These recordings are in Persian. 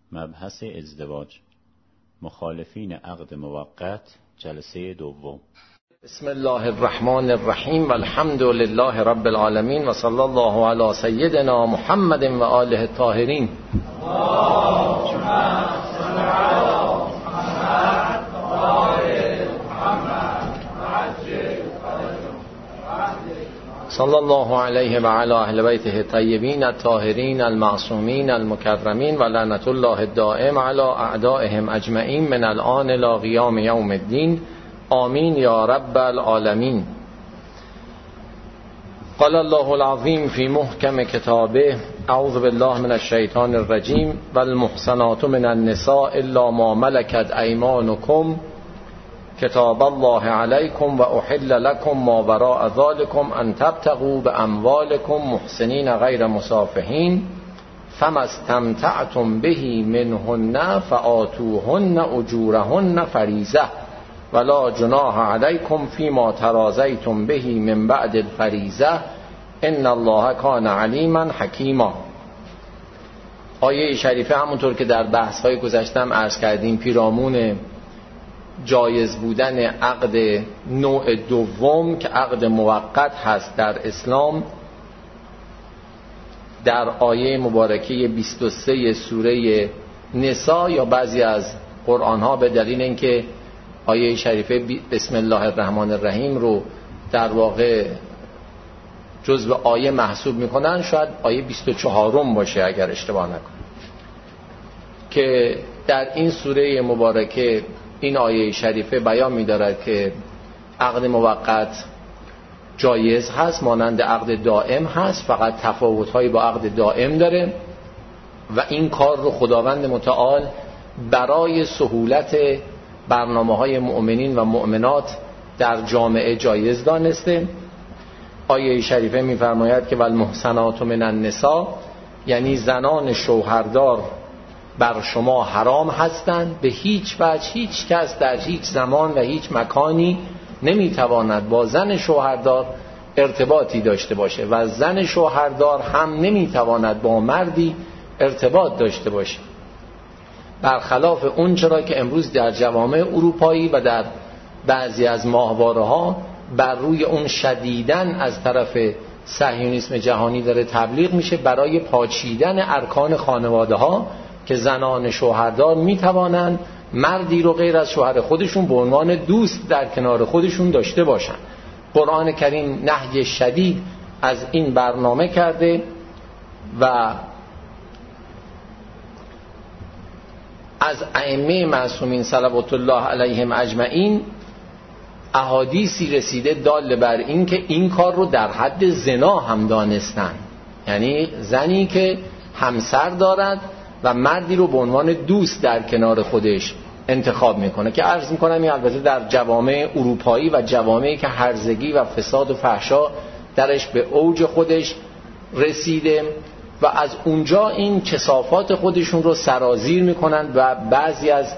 مبحث ازدواج، مخالفین عقد موقت، جلسه دوم. بسم الله الرحمن الرحیم و الحمد لله رب العالمین و صلی الله علی سیدنا محمد و آله الطاهرین. صلی الله علیه و علی اهل بیته الطیبین الطاهرین المعصومین المکرمین و لعنت الله الدائم علی اعدائهم اجمعین من الآن الی قیام یوم الدین. آمین یا رب العالمین. قال الله العظیم فی محکم کتابه اعوذ بالله من الشیطان الرجیم والمحصنات من النساء الا ما ملکت ایمانکم کتاب الله علیکم و احل لکم ما وراء ذلکم ان تبتغوا باموالکم محسنین غیر مسافحین فما استمتعتم به منهن فآتوهن اجورهن فریضه ولا جناح علیکم فیما تراضیتم به من بعد الفریضه ان الله کان علیما حکیما. آیه شریفه همونطور که در بحث‌های گذشتم عرض کردیم پیرامون جایز بودن عقد نوع دوم که عقد موقت هست در اسلام در آیه مبارکه 23 سوره نساء یا بعضی از قرآن‌ها به دلیل اینکه آیه شریفه بسم الله الرحمن الرحیم رو در واقع جزو آیه محسوب میکنن، شاید آیه 24 باشه اگر اشتباه نکنم، که در این سوره مبارکه این آیه شریفه بیان می‌دارد که عقد موقت جایز هست مانند عقد دائم هست، فقط تفاوت‌هایی با عقد دائم داره و این کار رو خداوند متعال برای سهولت برنامه‌های مؤمنین و مؤمنات در جامعه جایز دانسته. آیه شریفه می‌فرماید که والمحصنات من النساء، یعنی زنان شوهردار بر شما حرام هستند، به هیچ وجه هیچ کس در هیچ زمان و هیچ مکانی نمیتواند با زن شوهردار ارتباطی داشته باشه و زن شوهردار هم نمیتواند با مردی ارتباط داشته باشه، برخلاف اون چرا که امروز در جوامع اروپایی و در بعضی از ماهواره‌ها بر روی اون شدیداً از طرف صهیونیسم جهانی داره تبلیغ میشه برای پاچیدن ارکان خانواده‌ها که زنان شوهردار میتوانند مردی رو غیر از شوهر خودشون به عنوان دوست در کنار خودشون داشته باشن. قرآن کریم نهی شدید از این برنامه کرده و از ائمه معصومین صلوات الله علیهم اجمعین احادیثی رسیده دال بر این که این کار رو در حد زنا هم دانستن، یعنی زنی که همسر دارد و مردی رو به عنوان دوست در کنار خودش انتخاب میکنه، که عرض میکنم این البته در جوامع اروپایی و جوامعی که هرزگی و فساد و فحشا درش به اوج خودش رسیده و از اونجا این کثافات خودشون رو سرازیر میکنن و بعضی از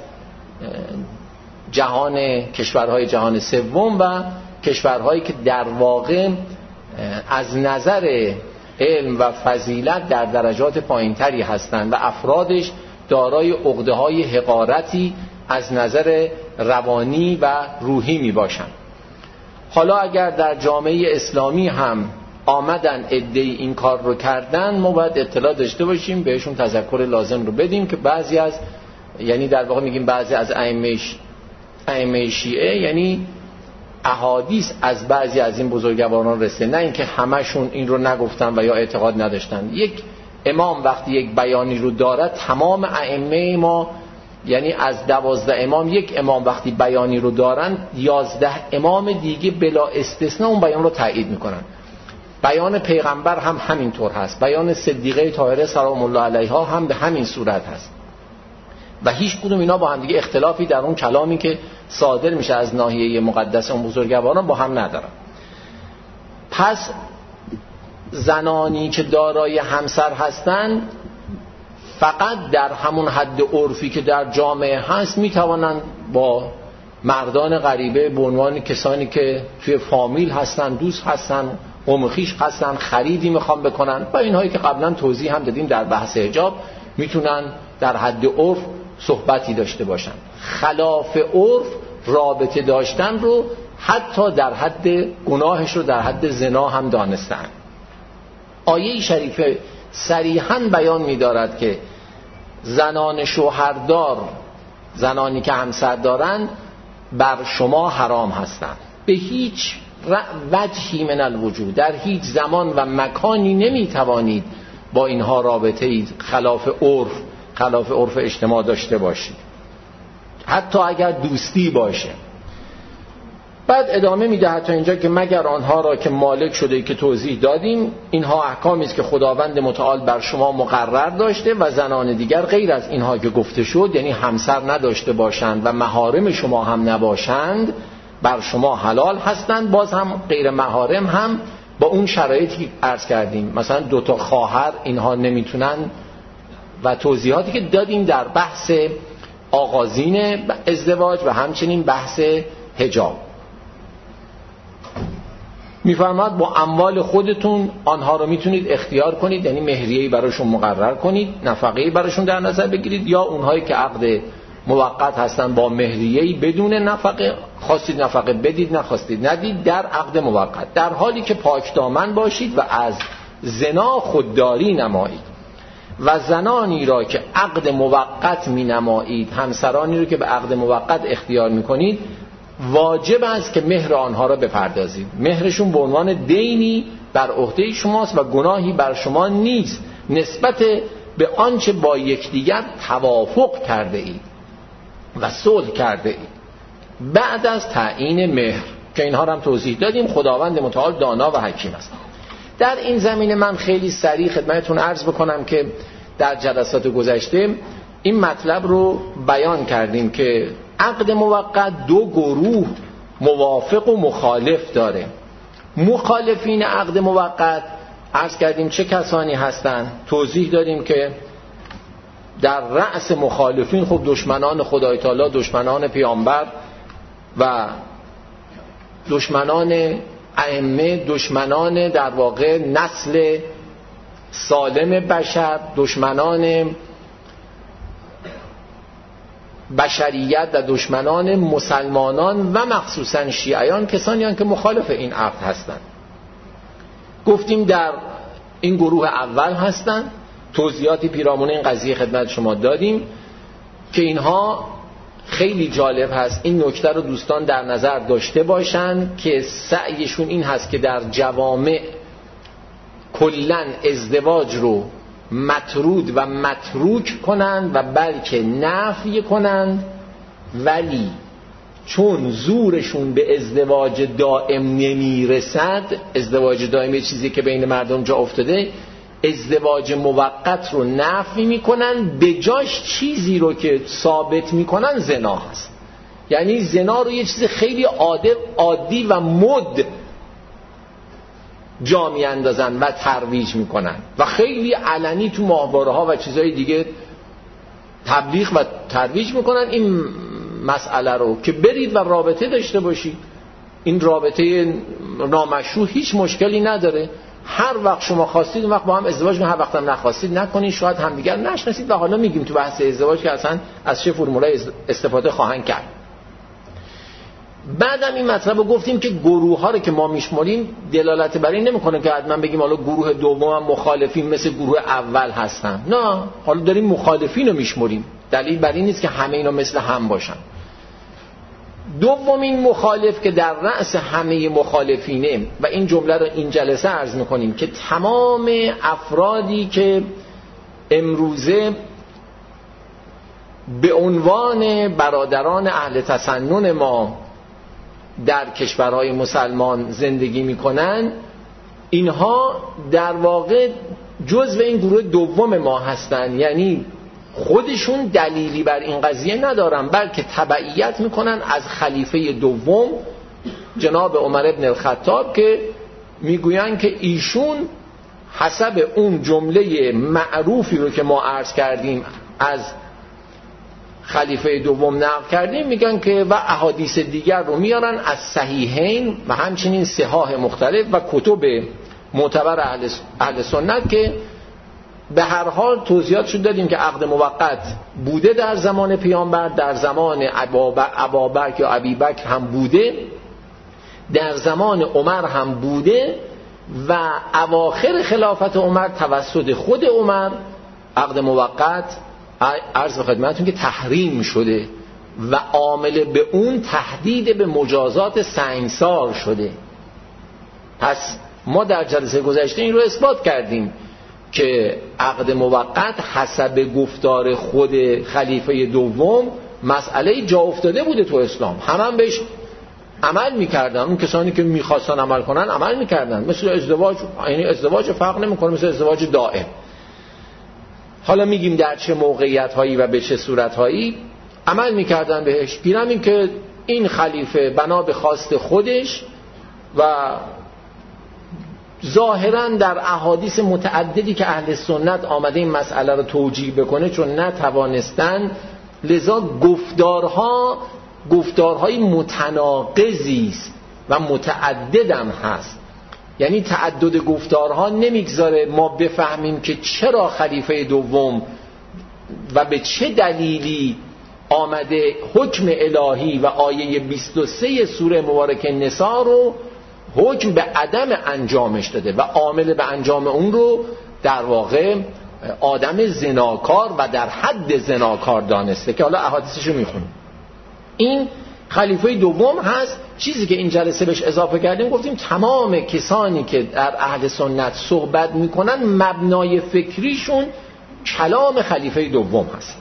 کشورهای جهان سوم و کشورهایی که در واقع از نظر علم و فضیلت در درجات پایینتری هستند و افرادش دارای عقده‌های حقارتی از نظر روانی و روحی می باشند. حالا اگر در جامعه اسلامی هم آمدن عده‌ای این کار رو کردن، ما باید اطلاع داشته باشیم، بهشون تذکر لازم رو بدیم که بعضی از، یعنی در واقع میگیم بعضی از ائمه شیعه، یعنی احادیث از بعضی از این بزرگواران رسیده، نه اینکه همشون این رو نگفتن و یا اعتقاد نداشتن. یک امام وقتی یک بیانی رو دارد، تمام ائمه ما، یعنی از 12 امام یک امام وقتی بیانی رو دارن، 11 امام دیگه بلا استثناء اون بیان رو تایید میکنن. بیان پیغمبر هم همینطور هست، بیان صدیقه طاهره سلام الله علیها هم به همین صورت هست و هیچ کدوم اینا با هم دیگه اختلافی در اون کلامی که صادر میشه از ناحیه مقدس اون بزرگواران با هم ندارن. پس زنانی که دارای همسر هستن فقط در همون حد عرفی که در جامعه هست میتوانند با مردان غریبه به عنوان کسانی که توی فامیل هستن، دوست هستن، قوم خویش هستن، خریدی میخوام بکنن و اینهایی که قبلا توضیح هم دادیم در بحث حجاب، میتونن در حد عرف صحبتی داشته باشن. خلاف عرف رابطه داشتن رو حتی در حد گناهش رو در حد زنا هم دانستن. آیه شریفه صریحاً بیان می‌دارد که زنان شوهردار، زنانی که همسر دارند، بر شما حرام هستند. به هیچ وجهی من الوجود، در هیچ زمان و مکانی نمیتوانید با اینها رابطه اید خلاف عرف اجتماع داشته باشید، حتی اگر دوستی باشه. بعد ادامه میده حتی اینجا که مگر آنها را که مالک شده که توضیح دادیم، اینها احکامی است که خداوند متعال بر شما مقرر داشته و زنان دیگر غیر از اینها که گفته شد، یعنی همسر نداشته باشند و محارم شما هم نباشند، بر شما حلال هستند. باز هم غیر محارم هم با اون شرایطی که عرض کردیم، مثلا 2 تا خواهر اینها نمیتونن، و توضیحاتی که دادیم در بحث آغازین ازدواج و همچنین بحث حجاب. میفرماد با اموال خودتون آنها رو میتونید اختیار کنید، یعنی مهریه‌ای براشون مقرر کنید، نفقه‌ای براشون در نظر بگیرید، یا اونهایی که عقد موقت هستن با مهریه‌ای بدون نفقه، خواستید نفقه بدید، نخواستید ندید، در عقد موقت، در حالی که پاکدامن باشید و از زنا خودداری نمایید. و زنانی را که عقد موقت می نمایید، همسرانی رو که به عقد موقت اختیار می کنید، واجب است که مهر آنها را بپردازید. مهرشون به عنوان دینی بر عهده شماست و گناهی بر شما نیست نسبت به آنچه با یکدیگر توافق کرده اید و صلح کرده اید بعد از تعیین مهر، که اینها را هم توضیح دادیم. خداوند متعال دانا و حکیم است. در این زمینه من خیلی سریع خدمتتون عرض بکنم که در جلسات گذشته این مطلب رو بیان کردیم که عقد موقت 2 گروه موافق و مخالف داره. مخالفین عقد موقت عرض کردیم چه کسانی هستند، توضیح دادیم که در رأس مخالفین خب دشمنان خدای تعالی، دشمنان پیامبر و دشمنان ائمه، دشمنان در واقع نسل سالم بشر، دشمنان بشریت و دشمنان مسلمانان و مخصوصا شیعیان، کسانی هستند که مخالف این عقد هستند. گفتیم در این گروه اول هستند، توضیحاتی پیرامون این قضیه خدمت شما دادیم که اینها خیلی جالب هست این نکته رو دوستان در نظر داشته باشند که سعیشون این هست که در جوامع کلن ازدواج رو مطرود و متروک کنند و بلکه نفی کنند، ولی چون زورشون به ازدواج دائم نمیرسد، ازدواج دائم یه چیزی که بین مردم جا افتاده، ازدواج موقت رو نفی میکنن، به جاش چیزی رو که ثابت میکنن زنا هست. یعنی زنا رو یه چیز خیلی عادی و مد جا میاندازن و ترویج میکنن و خیلی علنی تو ماهواره ها و چیزهای دیگه تبلیغ و ترویج میکنن این مسئله رو که برید و رابطه داشته باشید. این رابطه نامشروع هیچ مشکلی نداره، هر وقت شما خواستید اون وقت با هم ازدواج کنید، هر وقت هم نخواستید نکنید، شاید همدیگر نشناسید و حالا میگیم تو بحث ازدواج که اصلا از چه فرمولای استفاده خواهند کرد. بعدم این مطلب رو گفتیم که گروه ها رو که ما میشماریم دلالت بر این نمیکنه که حتما بگیم حالا گروه دوم هم مخالفین مثل گروه اول هستن، نه، حالا داریم مخالفین رو میشماریم، دلیل بر این نیست که همه اینا مثل هم باشن. دومین مخالف که در رأس همه مخالفینه و این جمله رو این جلسه عرض میکنیم که تمام افرادی که امروزه به عنوان برادران اهل تسنن ما در کشورهای مسلمان زندگی میکنن، اینها در واقع جزو این گروه دوم ما هستن، یعنی خودشون دلیلی بر این قضیه ندارن بلکه تبعیت میکنن از خلیفه دوم جناب عمر ابن الخطاب که میگوین که ایشون حسب اون جمله معروفی رو که ما عرض کردیم از خلیفه دوم نقل کردیم، میگن که و احادیث دیگر رو میارن از صحیحین و همچنین صحاح مختلف و کتب معتبر اهل سنت که به هر حال توضیحات شد دادیم که عقد موقت بوده در زمان پیامبر، در زمان ابابکر یا ابیبکر هم بوده، در زمان عمر هم بوده و اواخر خلافت عمر توسط خود عمر عقد موقت عرض به خدمتتون که تحریم شده و عامل به اون تهدید به مجازات سنگسار شده. پس ما در جلسه گذشته این رو اثبات کردیم که عقد موقت حسب گفتار خود خلیفه دوم مسئله جا افتاده بوده تو اسلام، هم بهش عمل میکردن، اون کسانی که میخواستن عمل کنن عمل میکردن، مثل ازدواج، یعنی ازدواج فرق نمیکنه، مثل ازدواج دائم. حالا میگیم در چه موقعیت هایی و به چه صورت هایی عمل میکردن بهش. گیرم که این خلیفه بنا به خواست خودش و ظاهرا در احادیث متعددی که اهل سنت آمده این مسئله رو توجیه بکنه چون نتوانستن، لذا گفتارهای متناقضی است و متعددم هست. یعنی تعدد گفتارها نمیگذاره ما بفهمیم که چرا خلیفه دوم و به چه دلیلی آمده حکم الهی و آیه 23 سوره مبارکه نساء رو حکم به عدم انجامش داده و عامل به انجام اون رو در واقع آدم زناکار و در حد زناکار دانسته که حالا احادیثش رو میخونیم. این خلیفه دوم هست. چیزی که این جلسه بهش اضافه کردیم گفتیم تمام کسانی که در اهل سنت صحبت میکنن مبنای فکریشون کلام خلیفه دوم هست.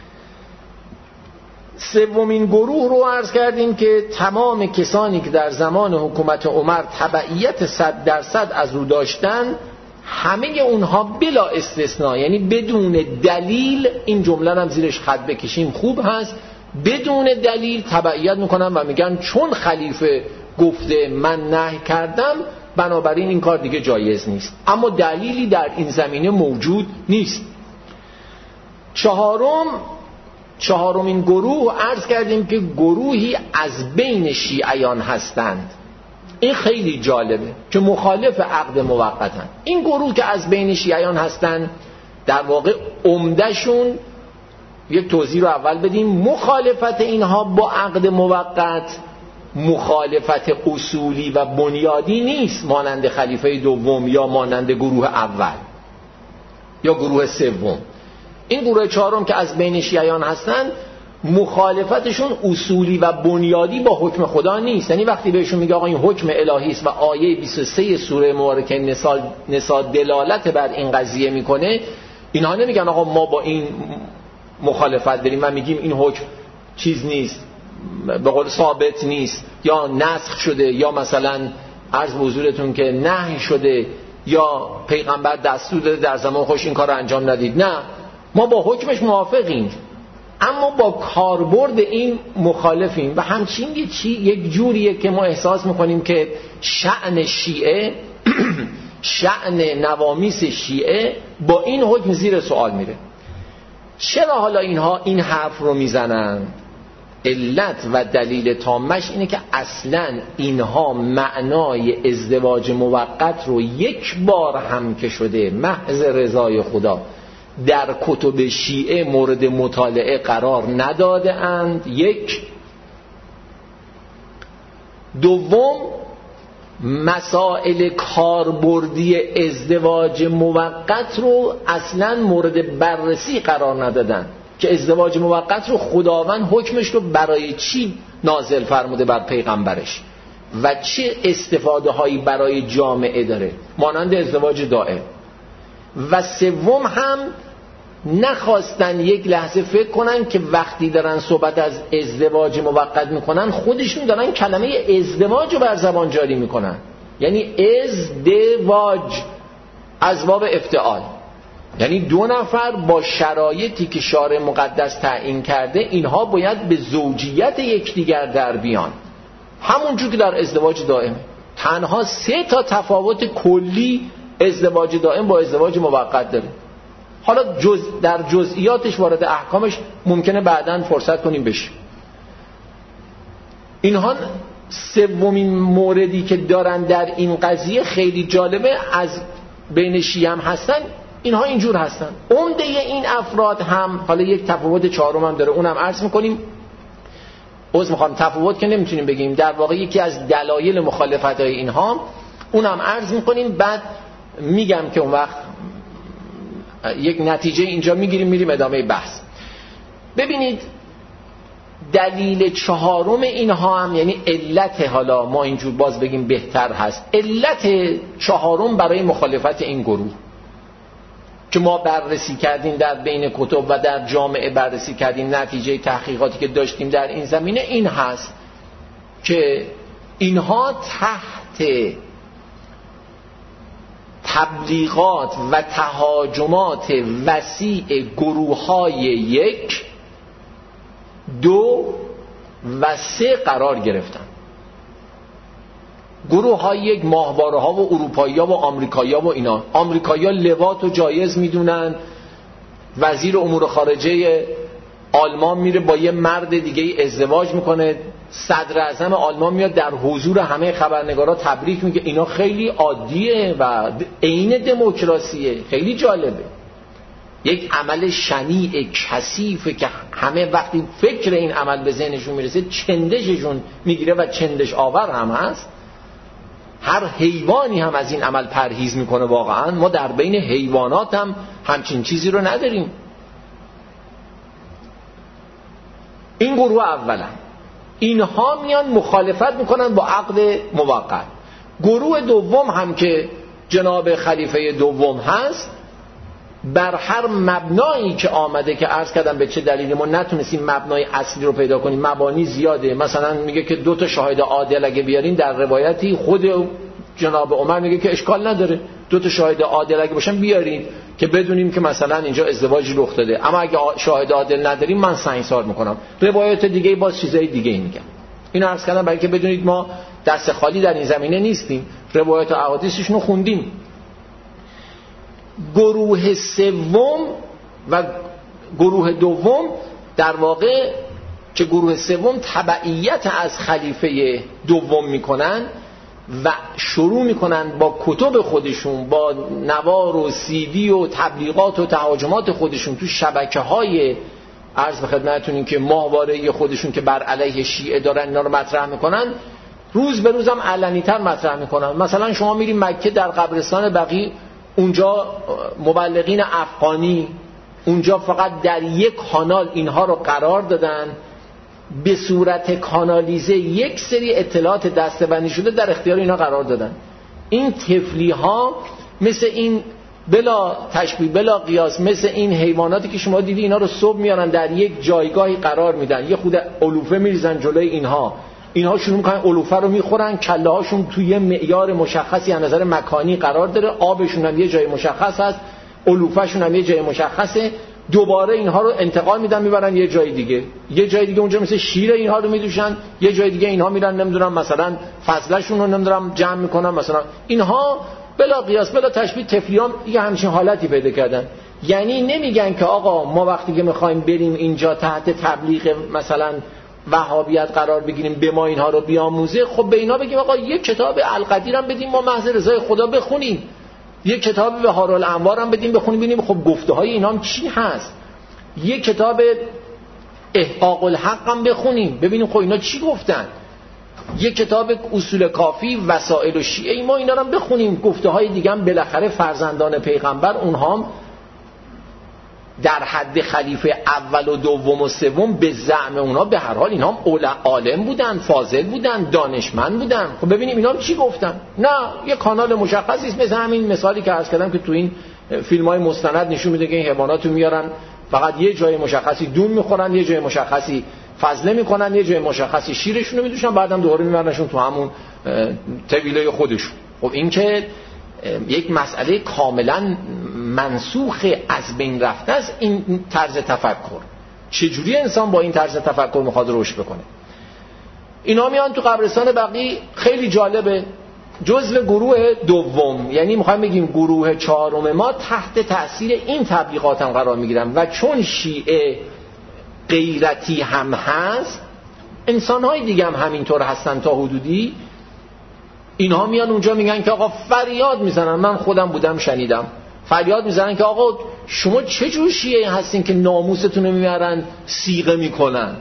سومین گروه رو عرض کردیم که تمام کسانی که در زمان حکومت عمر تبعیت 100% از او داشتن، همه اونها بلا استثناء، یعنی بدون دلیل، این جمله هم زیرش خط بکشیم خوب هست، بدون دلیل تبعیت میکنن و میگن چون خلیفه گفته من نهی کردم بنابراین این کار دیگه جایز نیست، اما دلیلی در این زمینه موجود نیست. چهارمین گروه عرض کردیم که گروهی از بین شیعیان هستند. این خیلی جالبه که مخالف عقد موقتن. این گروه که از بین شیعیان هستند در واقع عمدهشون، یک توضیح رو اول بدیم، مخالفت اینها با عقد موقت مخالفت اصولی و بنیادی نیست مانند خلیفه دوم یا مانند گروه اول یا گروه سوم. این گروه چهارم که از بین شیعیان هستن مخالفتشون اصولی و بنیادی با حکم خدا نیست. یعنی وقتی بهشون میگه آقا این حکم الهی است و آیه 23 سوره مبارکه نساء دلالت بر این قضیه میکنه، اینها نمیگن آقا ما با این مخالفت داریم و میگیم این حکم چیز نیست، به قول ثابت نیست یا نسخ شده یا مثلا عرض به حضورتون که نهی شده یا پیغمبر دستور داده در زمان خوش این کار رو انجام ندید. نه، ما با حکمش موافقیم اما با کاربرد این مخالفیم و همچین یک جوریه که ما احساس میکنیم که شأن شیعه شأن نوامیس شیعه با این حکم زیر سوال میره. چرا حالا اینها این حرف رو میزنن؟ علت و دلیل تامش اینه که اصلا اینها معنای ازدواج موقت رو یک بار هم که شده محض رضای خدا در کتب شیعه مورد مطالعه قرار نداده اند. یک. دوم، مسائل کاربردی ازدواج موقت رو اصلا مورد بررسی قرار ندادن که ازدواج موقت رو خداوند حکمش رو برای چی نازل فرموده بر پیغمبرش و چه استفاده هایی برای جامعه داره مانند ازدواج دائم. و سوم هم نخواستن یک لحظه فکر کنن که وقتی دارن صحبت از ازدواج موقت میکنن خودشون دارن کلمه ازدواج رو بر زبان جاری میکنن، یعنی ازدواج از باب افتعال، یعنی دو نفر با شرایطی که شارع مقدس تعیین کرده اینها باید به زوجیت یکدیگر در بیان، همونجور که در ازدواج دائم. تنها 3 تفاوت کلی ازدواج دائم با ازدواج موقت داره. حالا در جزئیاتش وارد احکامش ممکنه بعداً فرصت کنیم بشه. اینها سومین موردی که دارن در این قضیه خیلی جالبه، از بین شیعه هم هستن، اینها اینجور هستن. عمده این افراد هم، حالا یک تفاوت چهارم هم داره، اونم عرض میکنیم. تفاوت که نمیتونیم بگیم، در واقع یکی از دلایل مخالفت های اینها اونم عرض میکنیم، بعد میگم که اون وقت یک نتیجه اینجا میگیریم، میریم ادامه بحث. ببینید دلیل چهارم اینها هم، یعنی علت، حالا ما اینجور باز بگیم بهتر هست، علت چهارم برای مخالفت این گروه که ما بررسی کردیم در بین کتب و در جامعه بررسی کردیم، نتیجه تحقیقاتی که داشتیم در این زمینه این هست که اینها تحت تبلیغات و تهاجمات وسیع گروه‌های 1، 2 و 3 قرار گرفتن. گروه‌های 1 ماهواره‌ها و اروپایی‌ها و آمریکایی‌ها و اینا. آمریکایی‌ها لواط و جایز میدونن، وزیر امور خارجه آلمان میره با یه مرد دیگه ازدواج میکنه، صدر اعظم آلمان میاد در حضور همه خبرنگارا تبریک میگه، اینا خیلی عادیه و عین دموکراسیه. خیلی جالبه، یک عمل شنیع کثیفه که همه وقتی فکر این عمل به ذهنشون میرسه چندششون میگیره و چندش آور هم هست. هر حیوانی هم از این عمل پرهیز میکنه. واقعا ما در بین حیوانات هم همچین چیزی رو نداریم. این گروه اولا، اینها میان مخالفت میکنن با عقد موقت. گروه دوم هم که جناب خلیفه دوم هست، بر هر مبنایی که آمده که عرض کردم به چه دلیلی ما نتونستیم مبنای اصلی رو پیدا کنیم، مبانی زیاده. مثلا میگه که 2 شاهد عادل اگه بیارین، در روایتی خود جناب عمر میگه که اشکال نداره 2 شاهد عادل اگه باشن بیارین که بدونیم که مثلا اینجا ازدواجی رخ داده، اما اگه شاهد عادل نداریم من سنگسار میکنم. روایات دیگه باز چیزای دیگه میگن. اینو عرض کردم برای که بدونید ما دست خالی در این زمینه نیستیم، روایات و احادیثشون رو خوندیم. گروه سوم و گروه دوم در واقع که گروه سوم تبعیت از خلیفه دوم میکنن و شروع میکنن با کتب خودشون، با نوار و CD و تبلیغات و تهاجمات خودشون تو شبکه‌های عرض به خدمتتون که ماهواره خودشون که بر علیه شیعه دارن اینا رو مطرح میکنن، روز به روزم علنی‌تر مطرح میکنن. مثلا شما میریم مکه در قبرستان بقیع، اونجا مبلغین افغانی اونجا فقط در یک کانال اینها رو قرار دادن، به صورت کانالیزه یک سری اطلاعات دسته‌بندی شده در اختیار اینا قرار دادن. این طفلی ها مثل این بلا تشبیه بلا قیاس، مثل این حیواناتی که شما دیدی اینا رو صبح میارن در یک جایگاهی قرار میدن، یه خود علوفه میریزن جلوی اینها شروع میکنن علوفه رو میخورن، کله هاشون توی یه معیار مشخصی از نظر مکانی قرار داره، آبشون هم یه جای مشخص هست، علوفه شون هم یه جای مشخصه، دوباره اینها رو انتقال میدن میبرن یه جای دیگه اونجا مثل شیر اینها رو میدوشن، یه جای دیگه اینها میرن نمیدونم مثلا فضلشون رو نمیدونم جمع میکنن. مثلا اینها بلا قیاس بلا تشبیه طفلیان یه همچین حالتی پیدا کردن. یعنی نمیگن که آقا ما وقتی که میخوایم بریم اینجا تحت تبلیغ مثلا وهابیت قرار بگیریم به ما اینها رو بیاموزه، خب به اینا بگیم آقا یک کتاب القدیر هم بدیم ما محض رضای خدا بخونیم، یک کتاب بهار الانوار هم بدیم بخونیم ببینیم خب گفته های اینا هم چی هست، یک کتاب احقاق الحق هم بخونیم ببینیم خب اینا چی گفتن، یک کتاب اصول کافی وسائل و شیعه ما اینا رو هم بخونیم، گفته های دیگه هم بالاخره فرزندان پیغمبر اونها هم در حد خلیفه اول و دوم و سوم به زعم اونا به هر حال اینا هم عالم بودن، فاضل بودن، دانشمند بودن. خب ببینیم اینا چی گفتن. نه یه کانال مشخصی است، مثل همین مثالی که عرض کردم که تو این فیلم‌های مستند نشون میده که این حیواناتو میارن فقط یه جای مشخصی دون میخورن، یه جای مشخصی فضله میکنن، یه جای مشخصی شیرشون رو میدوشن، بعدم دوباره میبرنشون تو همون طویله خودشون. خب این که یک مسئله کاملا منسوخ از بین رفته است این طرز تفکر. چجوری انسان با این طرز تفکر میخواد رشد بکنه؟ اینا میان تو قبرستان بقیع، خیلی جالبه، جزو گروه دوم، یعنی میخوایم بگیم گروه چهارم ما تحت تأثیر این تبلیغات هم قرار میگیرن و چون شیعه غیرتی هم هست، انسانهای دیگه هم همینطور هستن تا حدودی. اینها میان اونجا میگن که آقا فریاد میزنن، من خودم بودم شنیدم، فریاد میزنن که آقا شما چه جور شیعه هستین که ناموستون رو میبرن سیغه میکنن؟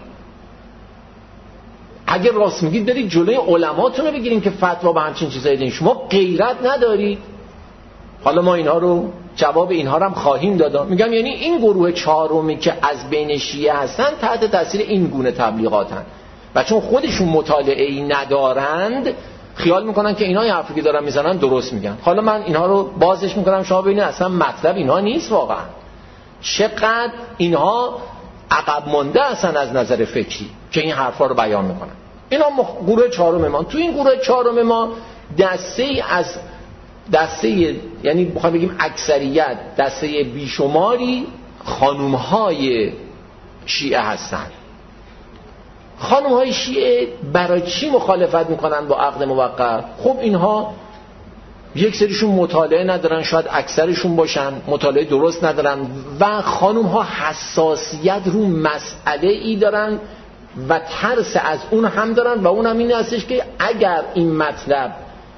اگه راست میگید برید جلوی علماتون رو بگیرین که فتوا به همچین چیزایی بدین. شما غیرت ندارید؟ حالا ما اینها رو جواب اینها رو هم خواهیم داد. میگم یعنی این گروه چهارمی که از بین شیعه هستن تحت تاثیر این گونه تبلیغاتن و چون خودشون مطالعه‌ای ندارند خیال میکنن که اینا حرفی که دارن میزنن درست میگن. حالا من اینها رو بازش میکنم شما ببینید اصلا مطلب اینها نیست واقعا. چقدر اینها عقب مونده هستن از نظر فکری که این حرفا رو بیان میکنن. اینا گروه چهارم ما. تو این گروه چهارم ما دسته یعنی بخوام بگیم اکثریت دسته بیشماری خانوم‌های شیعه هستن. خانوم‌های شیعه برای چی مخالفت میکنن با عقد موقت؟ خب اینها یک سریشون مطالعه ندارن، شاید اکثرشون باشن مطالعه درست ندارن و خانوم‌ها حساسیت رو مسئله ای دارن و ترس از اون هم دارن و اون هم این هستش که اگر این مطلب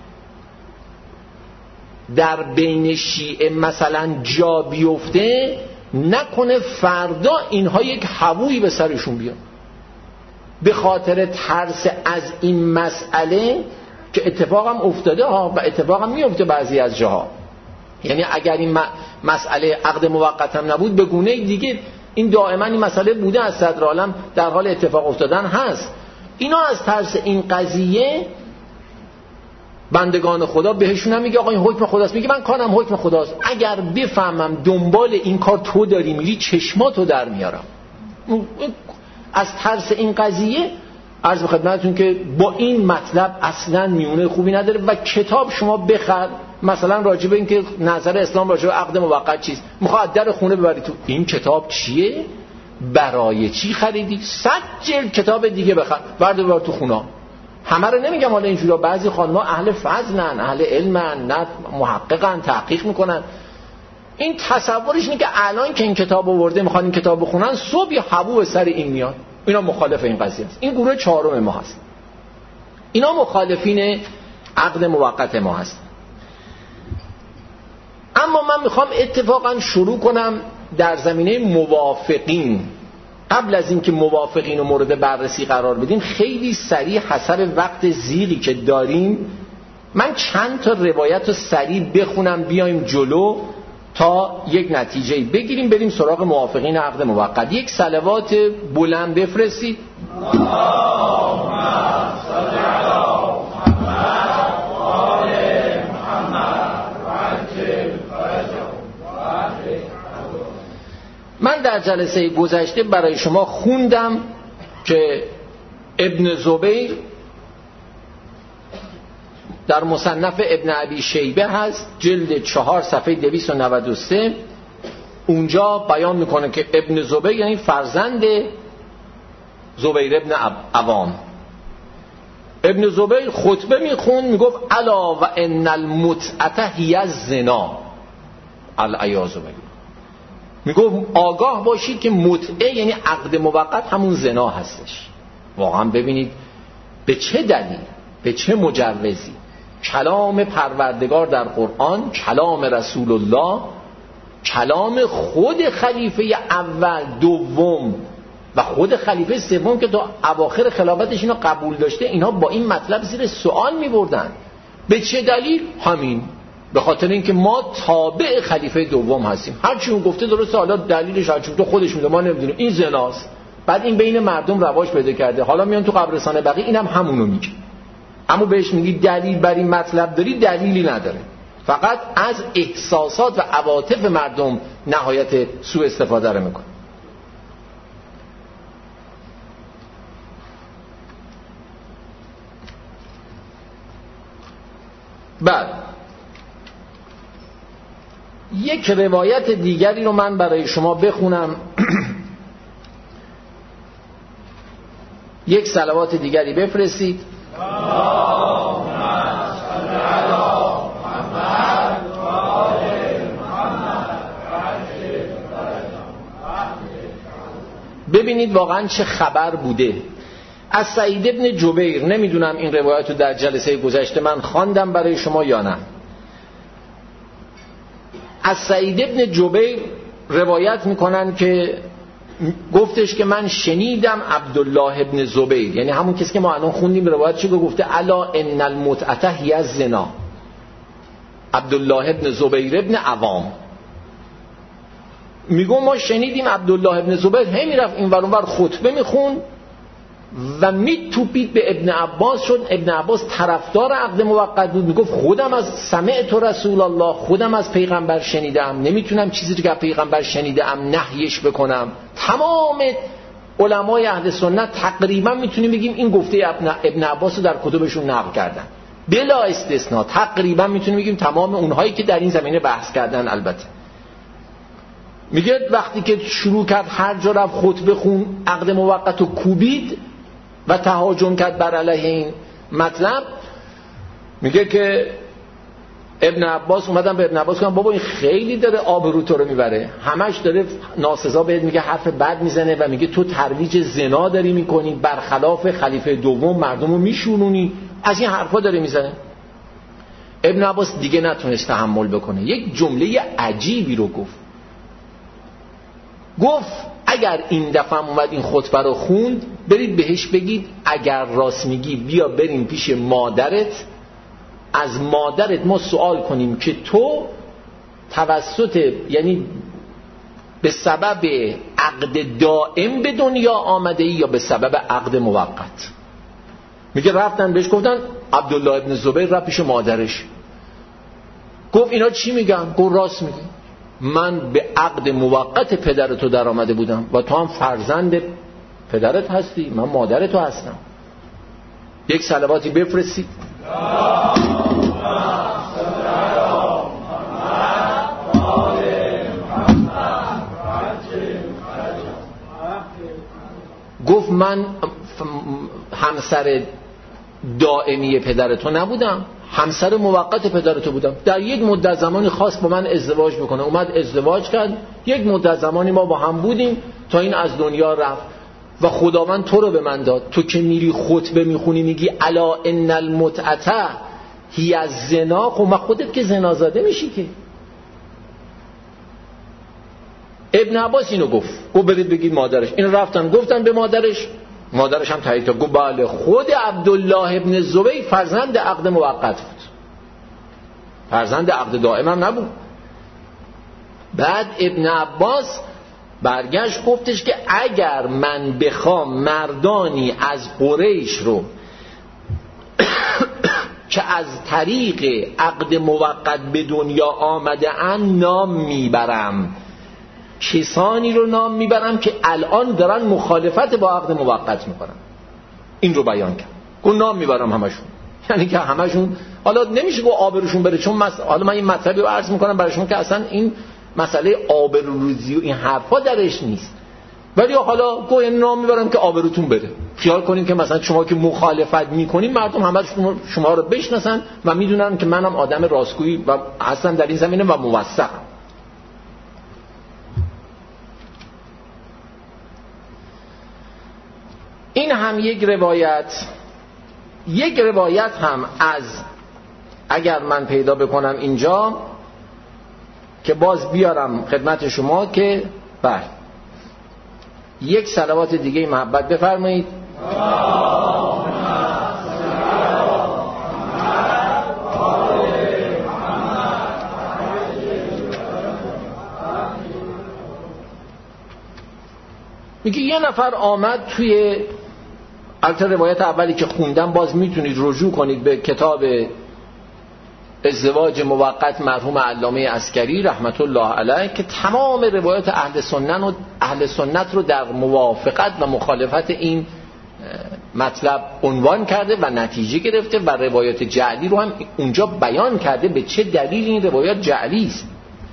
در بین شیعه مثلا جا بیفته نکنه فردا اینها یک هوویی به سرشون بیاد. به خاطر ترس از این مسئله که اتفاقم افتاده ها و اتفاقم میفته بعضی از جاها، یعنی اگر این مسئله عقد موقت هم نبود به گونه دیگه این دائما این مسئله بوده از صدر عالم در حال اتفاق افتادن هست. اینا از ترس این قضیه بندگان خدا بهشون هم میگه آقا این حکم خداست، میگه من کارم حکم خداست، اگر بفهمم دنبال این کار تو داری میری چشماتو در میارم. از ترس این قضیه عرض به خدمتتون که با این مطلب اصلا میونه خوبی نداره و کتاب شما بخر مثلا راجع به این که نظر اسلام راجع به عقد موقت چیست، میخواد در خونه ببری تو این کتاب چیه، برای چی خریدی؟ 100 جلد کتاب دیگه بخر بردار تو خونه. همه رو نمیگم حالا اینجوری، بعضی خانم‌ها اهل فضلن، اهل علمن، نه محققن، تحقیق میکنن. این تصورش اینه که الان که این کتاب آورده میخوان این کتاب بخونن صبح یه حبو به سر این میاد. اینا مخالف این قضیه است. این گروه چهارم ما هست. اینا مخالفین عقد موقت ما هست. اما من میخوام اتفاقا شروع کنم در زمینه موافقین. قبل از اینکه موافقین رو مورد بررسی قرار بدیم خیلی سریع حسب وقت زیغی که داریم من چند تا روایت رو سریع بخونم بیایم جلو تا یک نتیجه بگیریم بریم سراغ موافقین عقد موقت. یک صلوات بلند بفرستید. من در جلسه گذشته برای شما خوندم که ابن زبیر در مصنف ابن ابی شیبه هست جلد 4 صفحه 293 اونجا بیان میکنه که ابن زبیر یعنی فرزند زبیر ابن عوام، ابن زبیر خطبه میخوند میگفت الا و ان المتعه هی الزنا العیاذ بالله، میگفت آگاه باشید که متعه یعنی عقد موقت همون زنا هستش. واقعا ببینید به چه دلیل، به چه مجوزی کلام پروردگار در قرآن، کلام رسول الله، کلام خود خلیفه اول، دوم و خود خلیفه سوم که تا اواخر خلافتش اینو قبول داشته، اینا با این مطلب زیر سوال می‌بردن. به چه دلیل؟ همین به خاطر اینکه ما تابع خلیفه دوم هستیم، هر چی اون گفته درسته، حالا دلیلش هر چی تو خودش میگه ما نمیدونیم، این زناست. بعد این بین مردم رواج پیدا کرده، حالا میان تو قبرستان بقیه اینم همونو میگه، اما بهش میگی دلیل بر این مطلب داری، دلیلی نداره، فقط از احساسات و عواطف مردم نهایت سوء استفاده رو میکنه. بعد یک روایت دیگری رو من برای شما بخونم یک صلوات دیگری بفرستید. ببینید واقعا چه خبر بوده. از سعید ابن جبیر، نمیدونم این روایت رو در جلسه گذشته من خواندم برای شما یا نه. از سعید ابن جبیر روایت میکنن که گفتش که من شنیدم عبدالله ابن زبیر، یعنی همون کسی که ما الان خوندیم روایتش رو گفته الا ان المتعه هی الزنا، عبدالله ابن زبیر ابن عوام میگو ما شنیدیم عبدالله ابن زبیر هی میرفت این ور اون ور خطبه میخوند و میتوپید به ابن عباس. شد ابن عباس طرفدار عقد موقت بود، میگفت خودم از سمعت رسول الله، خودم از پیغمبر شنیدم، نمیتونم چیزی که از پیغمبر شنیدم نهیش بکنم. تمام علمای اهل سنت تقریبا میتونیم بگیم این گفته ابن عباس رو در کتبشون نقل کردن بلا استثناء. تقریبا میتونیم بگیم تمام اونهایی که در این زمینه بحث کردن. البته میگه وقتی که شروع کرد هر جا رفت خطبه خون عقد موقت رو کوبید و تهاجم کرد بر علیه این مطلب، میگه که ابن عباس اومدن به ابن عباس گفتن بابا این خیلی داره آبرو تو رو میبره، همش داره ناسزا بهت میگه، حرف بد میزنه و میگه تو ترویج زنا داری میکنی، برخلاف خلیفه دوم مردم رو میشونونی، از این حرفا داره میزنه. ابن عباس دیگه نتونست تحمل بکنه، یک جمله عجیبی رو گفت اگر این دفعه اومد این خطبه رو خوند برید بهش بگید اگر راست میگی بیا بریم پیش مادرت، از مادرت ما سوال کنیم که تو توسط یعنی به سبب عقد دائم به دنیا آمده ای یا به سبب عقد موقت. میگه رفتن بهش گفتن عبدالله ابن زبیر رفت پیش مادرش گفت اینا چی میگن؟ گفت راست میگی، من به عقد موقت پدرتو در آمده بودم و تو هم فرزند پدرت هستی، من مادرتو هستم. یک صلواتی بفرستید. گفت من همسر دائمی پدرتو نبودم، همسر موقت پدرتو بودم، در یک مدت زمانی خواست با من ازدواج بکنه، اومد ازدواج کرد، یک مدت زمانی ما با هم بودیم تا این از دنیا رفت و خداوند تو رو به من داد. تو که میری خطبه میخونی میگی الا ان المتعه هی الزنا، خب ما خودت که زنا زاده میشی که. ابن عباس اینو گفت برید بگید مادرش. این رفتن گفتن به مادرش، مادرش هم تایید کرد گفت بله خود عبدالله ابن زبیر فرزند عقد موقت بود، فرزند عقد دائم هم نبود. بعد ابن عباس برگشت گفتش که اگر من بخوام مردانی از قریش رو که از طریق عقد موقت به دنیا آمده ان نام میبرم، کسانی رو نام میبرم که الان دارن مخالفت با عقد موقت میکنن. این رو بیان کرد گفت نام میبرم همشون، یعنی که همشون حالا نمیشه گفت آبروشون بره، چون حالا من این مطلبی رو عرض میکنم برای شما که اصلا این مسئله آبروریزی و این حرفا درش نیست، ولی حالا گویا نام میبرم که آبروتون بره. خیال کنین که مثلا شما که مخالفت میکنین مردم همه شما رو بشناسن و میدونن که منم آدم راستگویی و اصلا در این زمینه و موثقم. این هم یک روایت هم از اگر من پیدا بکنم اینجا که باز بیارم خدمت شما که بله یک صلوات دیگه محبت بفرمایید. میگه یه نفر آمد توی البته روایت اولی که خوندم باز میتونید رجوع کنید به کتاب ازدواج موقت مرحوم علامه عسکری رحمت الله علیه که تمام روایات اهل سنت رو در موافقت و مخالفت این مطلب عنوان کرده و نتیجه گرفته و روایات جعلی رو هم اونجا بیان کرده به چه دلیل این روایات جعلی است.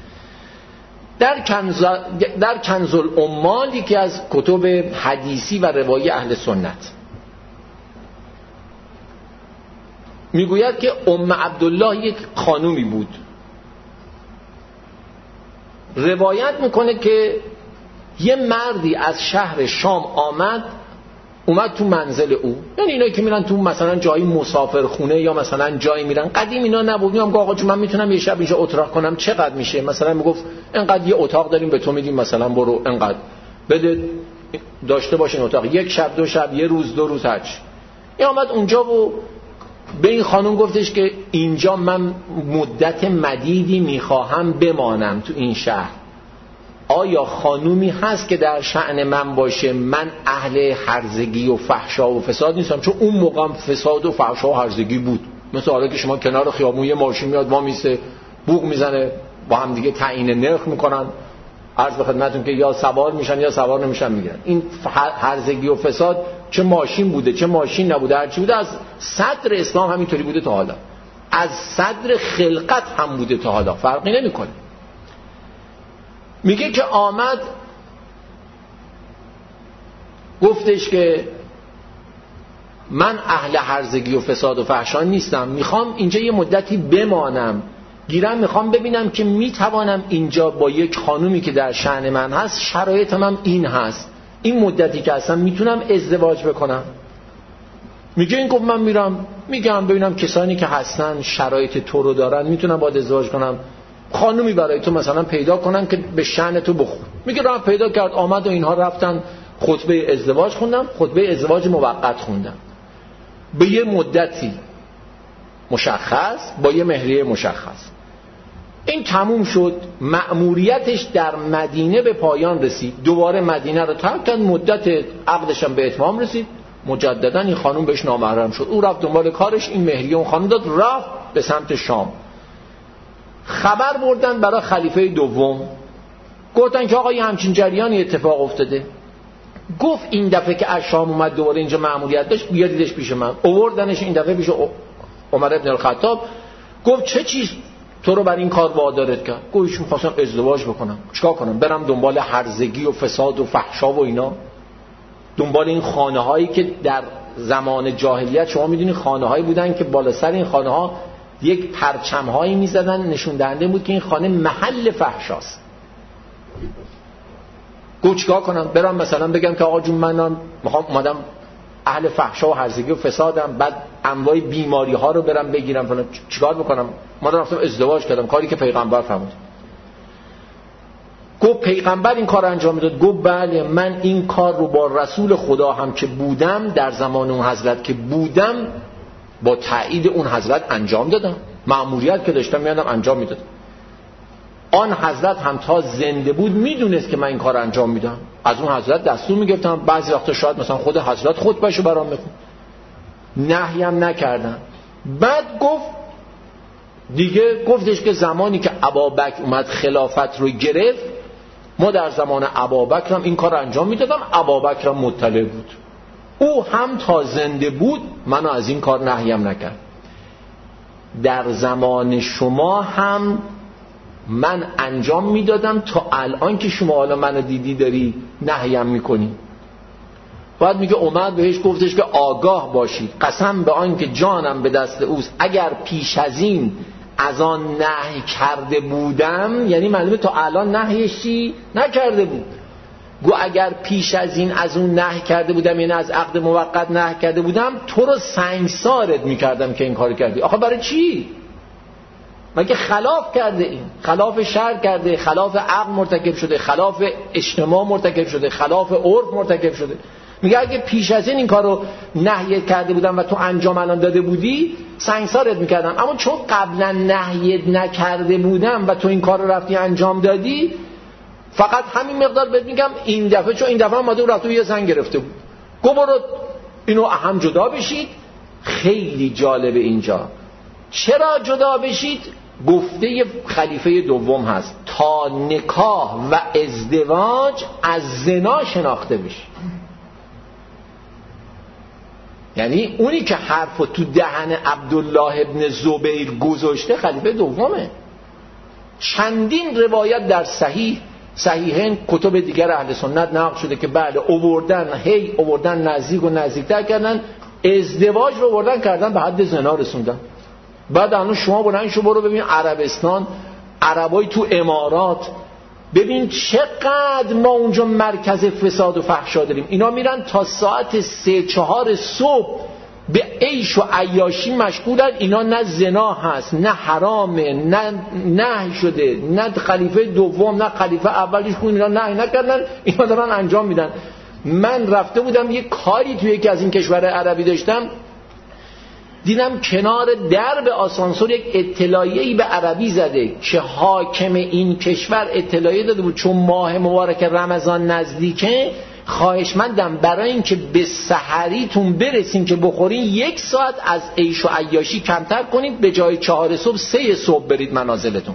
در کنز العمال یکی از کتب حدیثی و روایی اهل سنت میگوید که ام عبدالله یک خانومی بود، روایت میکنه که یه مردی از شهر شام آمد اومد تو منزل او. یعنی اینا که میرن تو مثلا جایی مسافرخونه یا مثلا جایی میرن، قدیم اینا نبود. میگم آقا جون من میتونم یه شب اینجا اتاق کنم، چقدر میشه؟ مثلا میگفت انقدر، یه اتاق داریم به تو میدیم، مثلا برو انقدر بده داشته باشین اتاق، یک شب، دو شب، یه روز، دو روز، هرچی. این اومد اونجا و به این خانم گفتش که اینجا من مدت مدیدی میخواهم بمانم تو این شهر، آیا خانومی هست که در شأن من باشه؟ من اهل هرزگی و فحشا و فساد نیستم، چون اون موقع فساد و فحشا و هرزگی بود. مثل حالا که شما کنار خیابون یه ماشین میاد وامیسته بوق میزنه، با هم دیگه تعیین نرخ میکنن، عرض به خدمتتون که یا سوار میشن یا سوار نمیشن میگیرن. این هرزگی و فساد چه ماشین بوده چه ماشین نبوده، هرچی بوده، از صدر اسلام همینطوری بوده تا حالا، از صدر خلقت هم بوده تا حالا، فرقی نمیکنه. میگه که آمد گفتش که من اهل هرزگی و فساد و فحشا نیستم، میخوام اینجا یه مدتی بمانم، گیرم میخوام ببینم که میتوانم اینجا با یک خانومی که در شأن من هست، شرایطم هم این هست، این مدتی که هستم میتونم ازدواج بکنم. میگه این گفت من میرم میگم ببینم کسانی که هستن شرایط تو رو دارن، میتونم باید ازدواج کنم، خانومی برای تو مثلا پیدا کنن که به شأن تو بخور. میگه راه پیدا کرد، آمد و اینها رفتن خطبه ازدواج خوندم، خطبه ازدواج موقت خوندم به یه مدتی مشخص با یه مهریه مشخص. این تموم شد، مأموریتش در مدینه به پایان رسید، دوباره مدینه رو ترک کرد، مدت عقدش هم به اتمام رسید، مجددا این خانم بهش نامحرم شد، او رفت دنبال کارش، این مهریه اون خانم داد، رفت به سمت شام. خبر بردن برای خلیفه دوم، گفتن که آقا یه همچین جریانی اتفاق افتاده. گفت این دفعه که از شام اومد دوباره اینجا مأموریت داشت، بیاریدش پیش من. آوردنش این دفعه پیش عمر بن الخطاب. گفت چه چیز تو رو بر این کار وادارت کرد؟ گفت ایشون خواستم ازدواج بکنم، چیکار کنم؟ برم دنبال هرزگی و فساد و فحشا و اینا، دنبال این خانه هایی که در زمان جاهلیت شما میدونید خانه هایی بودن که بالا سر این خانه ها یک پرچم هایی میزدن نشون دهنده بود که این خانه محل فحشاست. گفت چیکار کنم؟ برم مثلا بگم که آقا جون من میخوام اومدم اهل فحشا و هرزگی و فسادم، بعد انواع بیماری ها رو برم بگیرم فلان، چیکار بکنم؟ ما رفتم ازدواج کردم، کاری که پیغمبر فرمود. گفت پیغمبر این کار انجام میداد؟ گفت بله، من این کار رو با رسول خدا هم که بودم، در زمان اون حضرت که بودم، با تایید اون حضرت انجام دادم، مأموریت که داشتم میادم انجام میدادم. آن حضرت هم تا زنده بود میدونست که من این کار انجام میدم، از اون حضرت دستور میگرفتم، بعضی وقتا شاید مثلا خود حضرت خطبهشو برام میخوند، نهیم نکردم. بعد گفت دیگه، گفتش که زمانی که ابابکر اومد خلافت رو گرفت، ما در زمان ابابکر هم این کار انجام میدادم، ابابکر هم مطلع بود، او هم تا زنده بود منو از این کار نهیم نکرد. در زمان شما هم من انجام میدادم، تا الان که شما حالا منو دیدی داری نهیم میکنی. بعد میگه اومد بهش گفتش که آگاه باشید، قسم به آن که جانم به دست اوست، اگر پیش از این از آن نهی کرده بودم، یعنی معلومه تا الان نهیش چی نکرده بود. گو اگر پیش از این از اون نهی کرده بودم، یعنی از عقد موقت نهی کرده بودم، تو رو سنگسارت میکردم که این کار کردی. آخه برای چی؟ مگه خلاف کرده، این خلاف شرع کرده، خلاف عقل مرتکب شده، خلاف اجتماع مرتکب شده، خلاف عرف مرتکب شده. میگه اگه پیش از این کارو نهی کرده بودم و تو انجام الان داده بودی، سنگسارت میکردم. اما چون قبلا نهی نکرده بودم و تو این کارو رفتی انجام دادی، فقط همین مقدار بهت میگم این دفعه، چون این دفعه اومده و رفته و یه زن گرفته بود، گو برو اینو هم جدا بشید. خیلی جالبه اینجا چرا جدا بشید. گفته خلیفه دوم هست تا نکاح و ازدواج از زنا شناخته بشه. یعنی اونی که حرفو تو دهن عبدالله ابن زبیر گذاشته خلیفه دومه. چندین روایت در صحیحین کتب دیگر اهل سنت نقل شده که بعد اووردن نزدیک و نزدیکتر کردن، ازدواج رو اووردن کردن به حد زنا رسوندن. بعد الان شما برو ببین عربستان، عربای تو امارات، ببین چقدر ما اونجا مرکز فساد و فحشا داریم. اینا میرن تا ساعت 3-4 صبح به عیش و عیاشی مشغولن. اینا نه زنا هست، نه حرامه، نه نهی شده، نه خلیفه دوم نه خلیفه اولش خون اینا نهی نکردن، اینا دارن انجام میدن. من رفته بودم یه کاری توی یکی از این کشورهای عربی داشتم، دیدم کنار درب آسانسور یک اطلاعیه‌ای به عربی زده که حاکم این کشور اطلاعیه داده بود چون ماه مبارک رمضان نزدیکه، خواهشمندم برای این که به سحریتون برسین که بخورین 1 ساعت از عیش و عیاشی کمتر کنید، به جای 4 صبح 3 صبح برید منازلتون.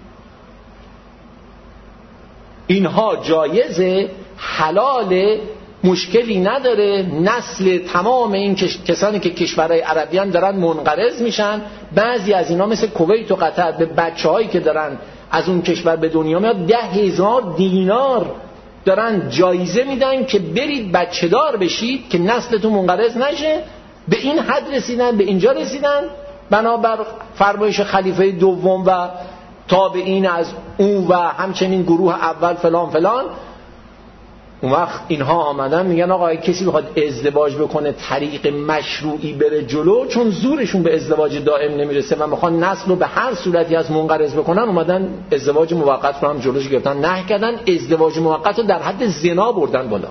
اینها جایزه، حلاله، مشکلی نداره. نسل تمام این کسانی که کشورهای عربیان دارن منقرض میشن. بعضی از اینا مثل کویت و قطر به بچه‌هایی که دارن از اون کشور به دنیا میاد 10,000 دینار دارن جایزه میدن که برید بچه دار بشید که نسلتون منقرض نشه. به این حد رسیدن، به اینجا رسیدن بنابر فرمایش خلیفه دوم و تابعین از اون و همچنین گروه اول فلان فلان. اون وقت اینها آمدن میگن آقا اگه کسی بخواد ازدواج بکنه طریق مشروعی بره جلو، چون زورشون به ازدواج دائم نمیرسه و میخوان نسل رو به هر صورتی از منقرض بکنن، اومدن ازدواج موقت رو هم جلوش گرفتن، نهی کردن. ازدواج موقت رو در حد زنا بردن بالا.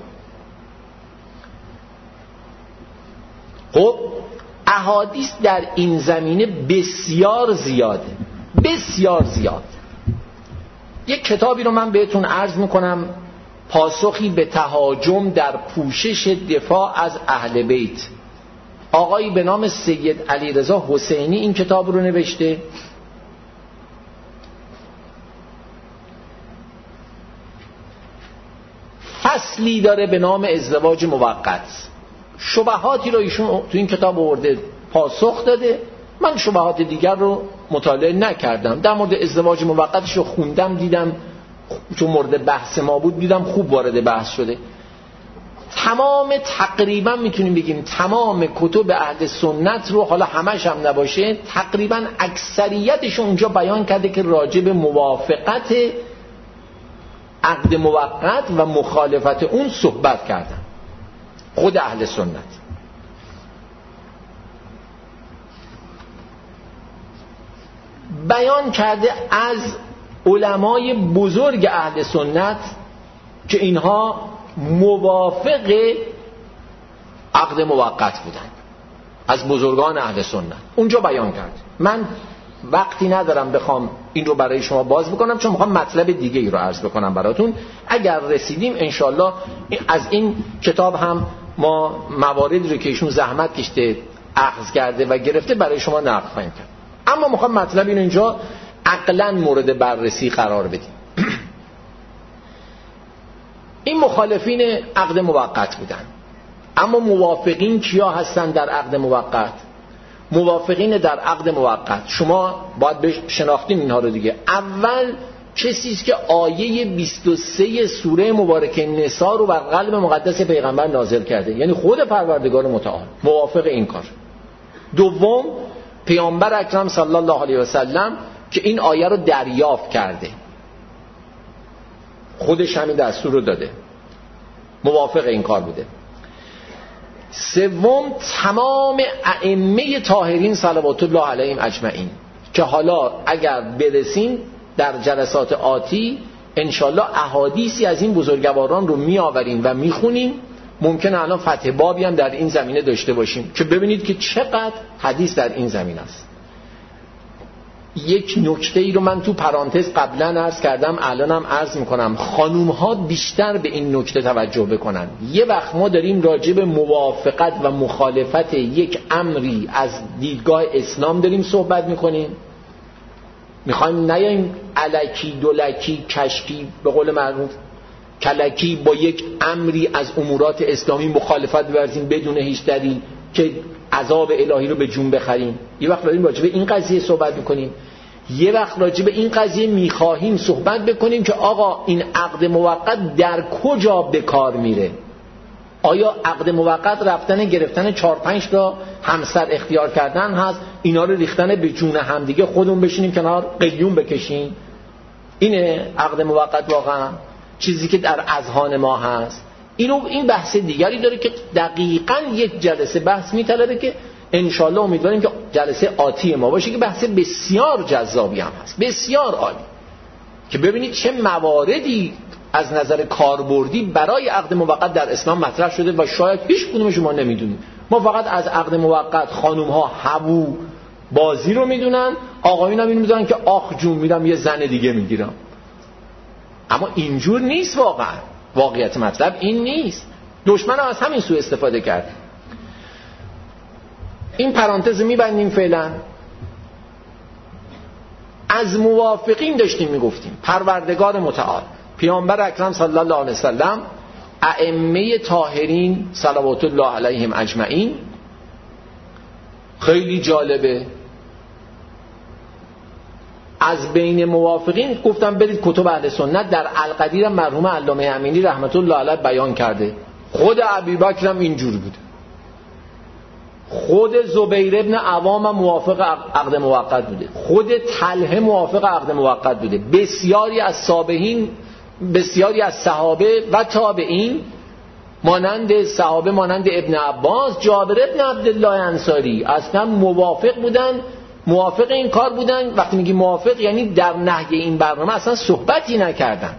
خب احادیث در این زمینه بسیار زیاده، بسیار زیاد. یک کتابی رو من بهتون عرض میکنم، پاسخی به تهاجم در پوشش دفاع از اهل بیت. آقایی به نام سید علیرضا حسینی این کتاب رو نوشته. فصلی داره به نام ازدواج موقت. شبهاتی رو ایشون تو این کتاب آورده پاسخ داده. من شبهات دیگر رو مطالعه نکردم، در مورد ازدواج موقتش رو خوندم، دیدم چون مورد بحث ما بود دیدم خوب وارد بحث شده. تقریبا میتونیم بگیم تمام کتب اهل سنت رو، حالا همش هم نباشه، تقریبا اکثریتش اونجا بیان کرده که راجع به موافقت عقد موقت و مخالفت اون صحبت کردن. خود اهل سنت بیان کرده از علمای بزرگ اهل سنت که اینها موافق عقد موقت بودن، از بزرگان اهل سنت اونجا بیان کرد. من وقتی ندارم بخوام این رو برای شما باز بکنم، چون میخوام مطلب دیگه ای رو عرض بکنم براتون. اگر رسیدیم انشالله از این کتاب هم ما مواردی رو که ایشون زحمت کشته اخذ کرده و گرفته برای شما نقل خواهیم کرد. اما میخوام مطلب این اینجا عقلاً مورد بررسی قرار بدیم. این مخالفین عقد موقت بودن، اما موافقین کیا هستن در عقد موقت؟ موافقین در عقد موقت شما باید شناختیم اینها رو دیگه. اول کسی است که آیه 23 سوره مبارکه نساء رو بر قلب مقدس پیغمبر نازل کرده، یعنی خود پروردگار متعال موافق این کار. دوم پیامبر اکرم صلی الله علیه و سلم که این آیه رو دریافت کرده، خودش همین دستور رو داده، موافق این کار بوده. سوم تمام ائمه طاهرین صلوات الله علیهم اجمعین که حالا اگر برسیم در جلسات آتی انشالله احادیثی از این بزرگواران رو می آوریم و می خونیم. ممکنه الان فتح بابی هم در این زمینه داشته باشیم که ببینید که چقدر حدیث در این زمینه است. یک نکته ای رو من تو پرانتز قبلا عرض کردم، الانم عرض میکنم، خانوم ها بیشتر به این نکته توجه بکنن. یه وقت ما داریم راجع به موافقت و مخالفت یک امری از دیدگاه اسلام داریم صحبت میکنیم، میخوایم نیاییم الکی دولکی کشکی به قول معروف کلکی با یک امری از امورات اسلامی مخالفت بورزیم بدون هیچ دلیل که عذاب الهی رو به جون بخریم. یه وقت داریم راجع به این قضیه صحبت میکنیم، یه وقت راجع به این قضیه میخواهیم صحبت بکنیم که آقا این عقد موقت در کجا به کار میره. آیا عقد موقت رفتن گرفتن 4-5 تا همسر اختیار کردن هست، اینا رو ریختن به جون همدیگه خودمون بشینیم کنار قلیون بکشیم؟ اینه عقد موقت واقعا چیزی که در اذهان ما هست. این بحث دیگری داره که دقیقاً یک جلسه بحث می‌طلبه که انشالله امیدواریم که جلسه آتی ما باشه که بحث بسیار جذابی هم هست، بسیار عالی، که ببینید چه مواردی از نظر کاربردی برای عقد موقت در اسلام مطرح شده و شاید هیچ کدومش ما نمیدونیم. ما فقط از عقد موقت خانم‌ها هوو بازی رو میدونن، آقایون هم اینو میدونن که آخ جون میرم یه زن دیگه میگیرم. اما اینجور نیست واقعا، واقعیت مطلب این نیست. دشمن هم از همین سوء استفاده کرد. این پرانتز میبندیم فعلا. از موافقین داشتیم میگفتیم. پروردگار متعال، پیامبر اکرم صلی الله علیه وسلم، ائمه طاهرین صلوات الله علیهم اجمعین. خیلی جالبه، از بین موافقین گفتم برید کتب اهل سنت، در القدیر مرحوم علامه امینی رحمت الله علیه بیان کرده. خود ابوبکر هم اینجور بوده، خود زبیر ابن عوام هم موافق عقد موقت بوده، خود طلحه موافق عقد موقت بوده، بسیاری از صابئین، بسیاری از صحابه و تابعین مانند صحابه مانند ابن عباس، جابر ابن عبدالله انصاری اصلا موافق بودن، موافق این کار بودن. وقتی میگی موافق یعنی در نهی این برنامه اصلا صحبتی نکردن،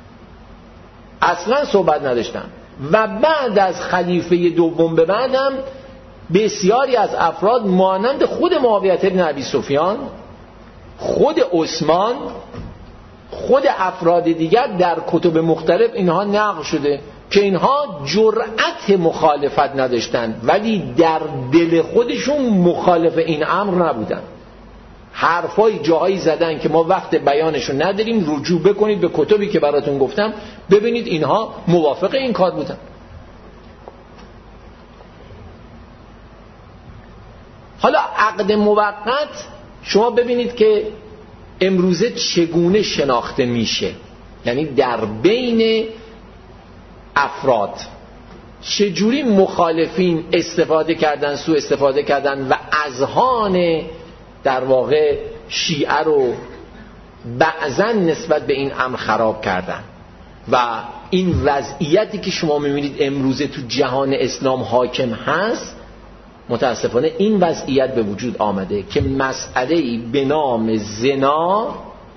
اصلا صحبت نداشتن. و بعد از خلیفه دوم به بعدم بسیاری از افراد مانند خود معاویه ابن ابی سفیان، خود عثمان، خود افراد دیگر در کتب مختلف اینها نقل شده که اینها جرأت مخالفت نداشتند، ولی در دل خودشون مخالف این امر نبودن. حرفای جاهایی زدن که ما وقت بیانشون نداریم، رجوع بکنید به کتبی که براتون گفتم، ببینید اینها موافق این کار بودن. حالا عقد موقت شما ببینید که امروزه چگونه شناخته میشه، یعنی در بین افراد چجوری مخالفین استفاده کردن، سوء استفاده کردن و اذهان در واقع شیعه رو بعضا نسبت به این امر خراب کردن. و این وضعیتی که شما میبینید امروزه تو جهان اسلام حاکم هست، متاسفانه این وضعیت به وجود آمده که مسئله‌ای به نام زنا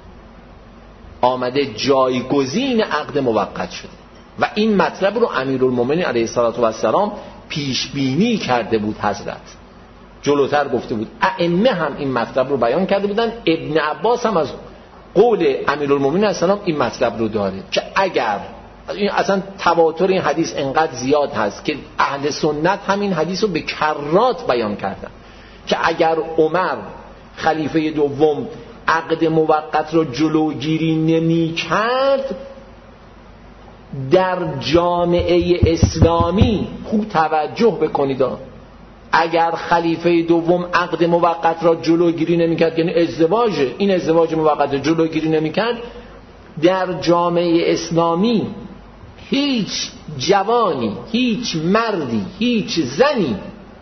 آمده جایگزین عقد موقت شده. و این مطلب رو امیرالمومنین علیه السلام پیش بینی کرده بود. حضرت جلوتر گفته بود، ائمه هم این مطلب رو بیان کرده بودن. ابن عباس هم از قول امیرالمومنین علیه السلام این مطلب رو داره که اگر این اصلا تواتر این حدیث انقدر زیاد هست که اهل سنت همین حدیث رو به کرات بیان کردن که اگر عمر خلیفه دوم عقد موقت رو جلوگیری نمی کرد، در جامعه اسلامی خوب توجه بکنید، اگر خلیفه دوم عقد موقت را جلوگیری نمی کرد، یعنی این ازدواج موقت را جلوگیری نمی کرد، در جامعه اسلامی هیچ جوانی، هیچ مردی، هیچ زنی،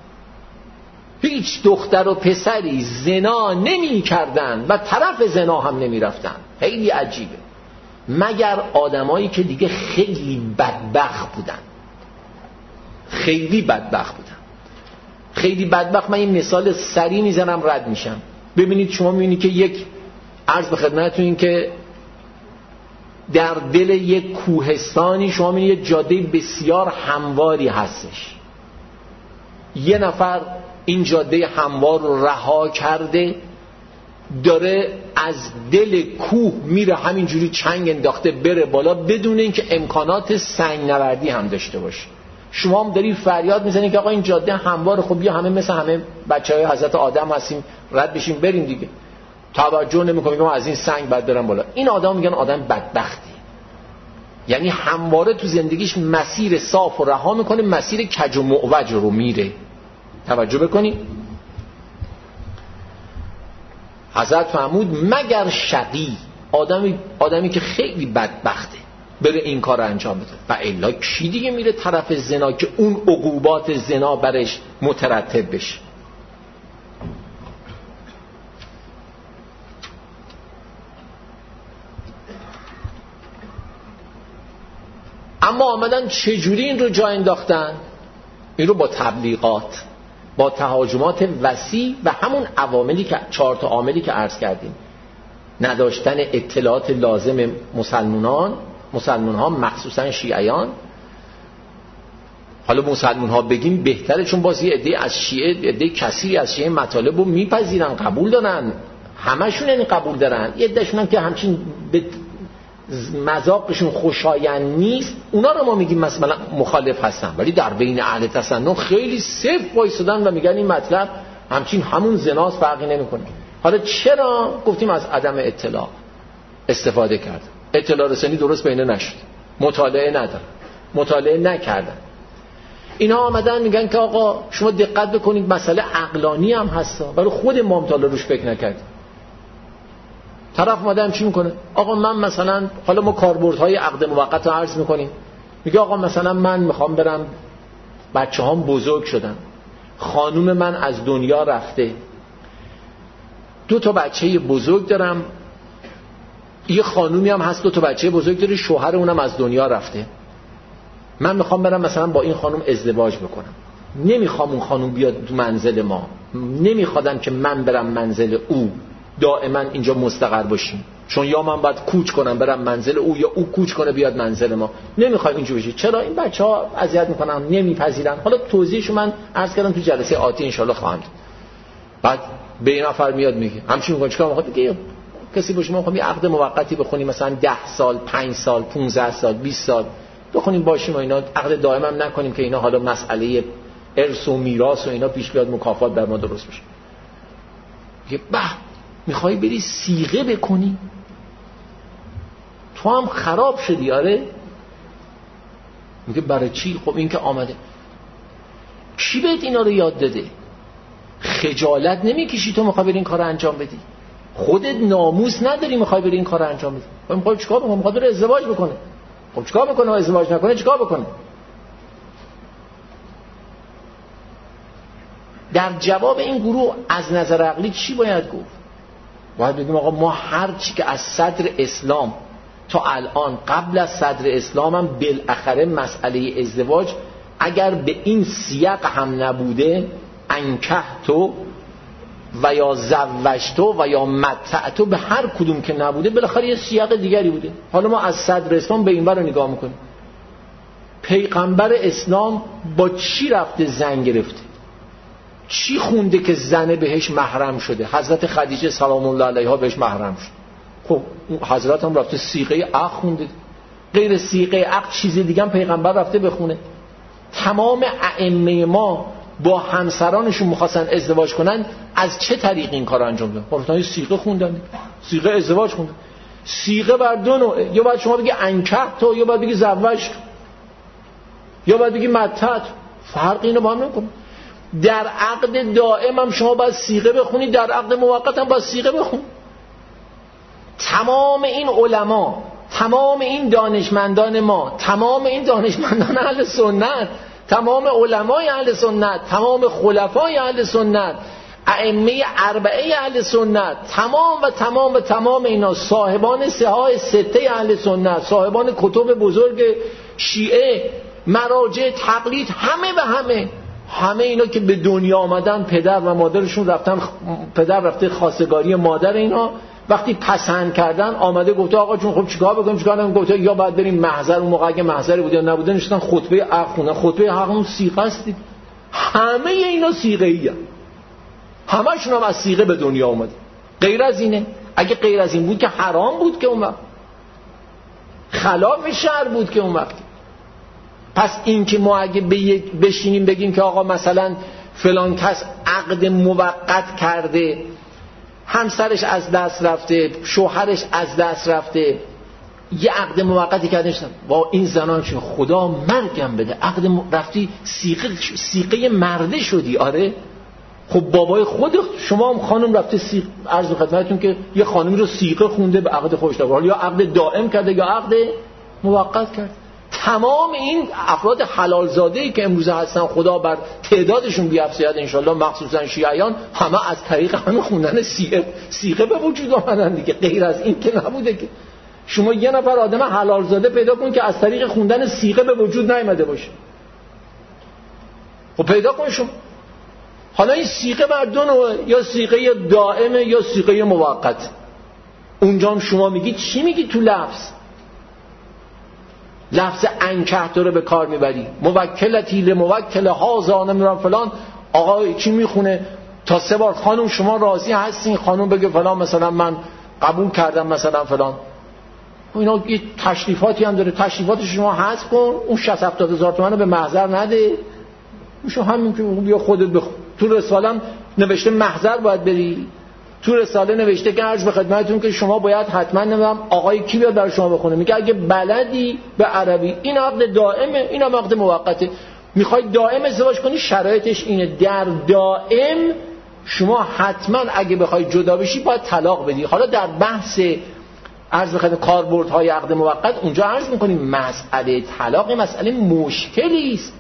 هیچ دختر و پسری زنا نمی کردن و طرف زنا هم نمی رفتن. خیلی عجیبه، مگر آدمایی که دیگه خیلی بدبخت بودن، خیلی بدبخت بودن، خیلی بدبخت. من این مثال سریع میزنم رد میشم. ببینید شما میبینید که یک عرض به خدمتتون این که در دل یک کوهستانی شما میبینید یک جاده بسیار همواری هستش، یه نفر این جاده هموار رو رها کرده، داره از دل کوه میره، همینجوری چنگ انداخته بره بالا بدون اینکه امکانات سنگ نوردی هم داشته باشه. شما هم داری فریاد میزنید که آقا این جاده همواره، خب بیا همه مثل همه بچهای حضرت آدم هستیم، رد بشیم بریم دیگه. توجه نمیکنیم که از این سنگ بعد برم بالا. این آدم میگن آدم بدبختی، یعنی همواره تو زندگیش مسیر صاف و رها میکنه، مسیر کج و معوج رو میره. توجه بکنید، حضرت فرمود مگر شقی، آدمی که خیلی بدبخته بره این کار رو انجام بده، و الا کی دیگه میره طرف زنا که اون عقوبات زنا برش مترتب بشه. اما آمدن چجوری این رو جا انداختن؟ این رو با تبلیغات، با تهاجمات وسیع و همون عواملی که 4 تا عاملی که عرض کردیم، نداشتن اطلاعات لازم مسلمان ها مخصوصا شیعیان. حالا مسلمان ها بگیم بهتره، چون باز یه عده از شیعه، عده کثیری از شیعه مطالب رو میپذیرن، قبول دارن، همشون این قبول دارن. یه عدهشون هم که همچین به مذاقشون خوشایند نیست، اونا رو ما میگیم مثلا مخالف هستن، ولی در بین اهل تصنع خیلی صفر وایسادن و میگن این مطلب همچین همون زناست، فرقی نمیکنه. حالا چرا گفتیم؟ از عدم اطلاع استفاده کرد، اطلاع رسانی درست بینه نشد، مطالعه نکردن. اینا آمدن میگن که آقا شما دقت بکنید مسئله عقلانی هم هستا، ولی خود امام تعالی روش فکر نکرد. طرف اومده چی میکنه؟ آقا من مثلا، حالا ما کاربردهای عقد موقت رو عرض میکنیم، میگه آقا مثلا من میخوام برم، بچه‌هام بزرگ شدن، خانوم من از دنیا رفته، 2 تا بچه بزرگ دارم، یه خانومی هم هست 2 تا بچه بزرگ داره، شوهر اونم از دنیا رفته، من میخوام برم مثلا با این خانوم ازدواج بکنم، نمیخوام اون خانوم بیاد تو منزل ما، نمیخوادم که من برم منزل او دائما اینجا مستقر باشیم، چون یا من باید کوچ کنم برم منزل او یا او کوچ کنه بیاد منزل ما، نمیخوایم اینجا بشه. چرا؟ این بچه‌ها اذیت میکنن، نمیپذیرن. حالا توضیحشو من عرض کردم تو جلسه آتی ان شاءالله خواهم داد. بعد به این نفر میاد میگه همچین میگه چیکار میخواد؟ میگه کسی باشه ما میخوام یه عقد موقتی بخونیم، مثلا 10 سال 5 سال 15 سال 20 سال بخونیم باشیم و اینا، عقد دائم هم نکنیم که اینا حالا مسئله ارث و میراث و اینا پیش بیاد، مکافات بر ما درست بشه. میگه به میخوای بری صیغه بکنی؟ تو هم خراب شدی. آره. میگه برای چی؟ خب این که آمده، کی بهت اینا رو یاد داده؟ خجالت نمیکشی تو میخوای بری این کار انجام بدی؟ خودت ناموس نداری میخوای بری این کار انجام بدی؟ خب میخوای چیکار بکنه؟ میخواد بره ازدواج بکنه. خب چیکار بکنه؟ ازدواج نکنه چیکار بکنه؟ در جواب این گروه از نظر عقلی چی باید گفت؟ باید بگیم آقا ما هر چی که از صدر اسلام تا الان، قبل از صدر اسلام هم بالاخره مسئله ازدواج اگر به این سیاق هم نبوده، انکحتو و یا زوجتو و یا متعتو، به هر کدوم که نبوده بالاخره یه سیاق دیگری بوده. حالا ما از صدر اسلام به این ور رو نگاه میکنیم، پیغمبر اسلام با چی رفته زن گرفته؟ چی خونده که زنه بهش محرم شده؟ حضرت خدیجه سلام الله علیها بهش محرم شد. خب حضرت هم رفته صیغه عقد خونده، غیر صیغه عقد چیز دیگه هم پیغمبر رفته بخونه. تمام ائمه ما با همسرانشون می‌خواستن ازدواج کنن، از چه طریق این کارو انجام دادن؟ گفتن صیغه خوندن، صیغه ازدواج خوندن. صیغه بر 2 نوعه، یا باید شما بگی انکحت یا باید بگی زوجت یا باید بگی متعت، فرق اینو با هم نمی‌کنه. در عقد دائم هم شما باید صیغه بخونید، در عقد موقت هم باید صیغه بخون. تمام این علما، تمام این دانشمندان ما، تمام این دانشمندان اهل سنت، تمام علمای اهل سنت، تمام خلفای اهل سنت، ائمه 4 اهل سنت، تمام اینا صاحبان صحاح 6 اهل سنت، صاحبان کتب بزرگ شیعه، مراجع تقلید، همه اینا که به دنیا آمدن، پدر و مادرشون رفتن، پدر رفته خواستگاری مادر اینا، وقتی پسند کردن آمده گفته آقا جون خب چیکار بکنیم؟ چیکار نکنیم؟ گفته یا باید بریم محضر. اون موقع اگه محضری بود یا نبوده نشستن خطبه عقد خوندن. خطبه عقد اون صیغه است. همه اینا صیغه‌ایه، همه‌شون هم از صیغه به دنیا اومده. غیر از اینه، اگه غیر از این بود که حرام بود که اون وقت، خلاف شرع بود که اون وقت. پس این که ما اگه بشینیم بگیم که آقا مثلا فلان کس عقد موقت کرده، همسرش از دست رفته، شوهرش از دست رفته، یه عقد موقتی کرده، نشدن با این زنان چون خدا مرگم بده، عقد رفتی سیغه مرده شدی. آره خب بابای خود شما هم خانم رفته عرض خدمتتون که یه خانمی رو سیغه خونده به عقد خودش، یا عقد دائم کرده یا عقد موقت کرده. تمام این افراد حلال زاده‌ای که امروز هستن، خدا بر تعدادشون بیفزاید انشالله، مخصوصا شیعیان، همه از طریق همین خوندن صیغه به وجود آمدن دیگه. غیر از این که نبوده که شما یه نفر آدم حلال زاده پیدا کن که از طریق خوندن صیغه به وجود نیامده باشه. خب پیدا کن شما. حالا این صیغه بر دو نوعه، یا صیغه دائمه یا صیغه موقت. اونجا هم شما میگید چی میگی تو لفظ انکحت رو به کار میبری، موکلتی لموکل هازا نمیدونم فلان. آقا چی میخونه تا 3 بار خانم شما راضی هستین؟ خانم بگه فلان مثلا من قبول کردم مثلا فلان. اینا یه تشریفاتی هم داره، تشریفات شما حذف کن، اون 60-70 هزار تومان رو به محضر نده. میشه همین که بیا خودت بخون. تو رساله نوشته محضر باید بری، تو رساله نوشته که عرض به خدمتتون که شما باید حتما نمیدونم آقای کی بیاد برای شما بخونه. میگه اگه بلدی به عربی. این عقد دائمه، این هم عقد موقته. میخوای دائم ازدواج کنی شرایطش اینه، در دائم شما حتما اگه بخوای جدا بشی باید طلاق بدی. حالا در بحث عرض به خدمت کاربردهای عقد موقت اونجا عرض میکنیم مسئله طلاق مسئله مشکلی است.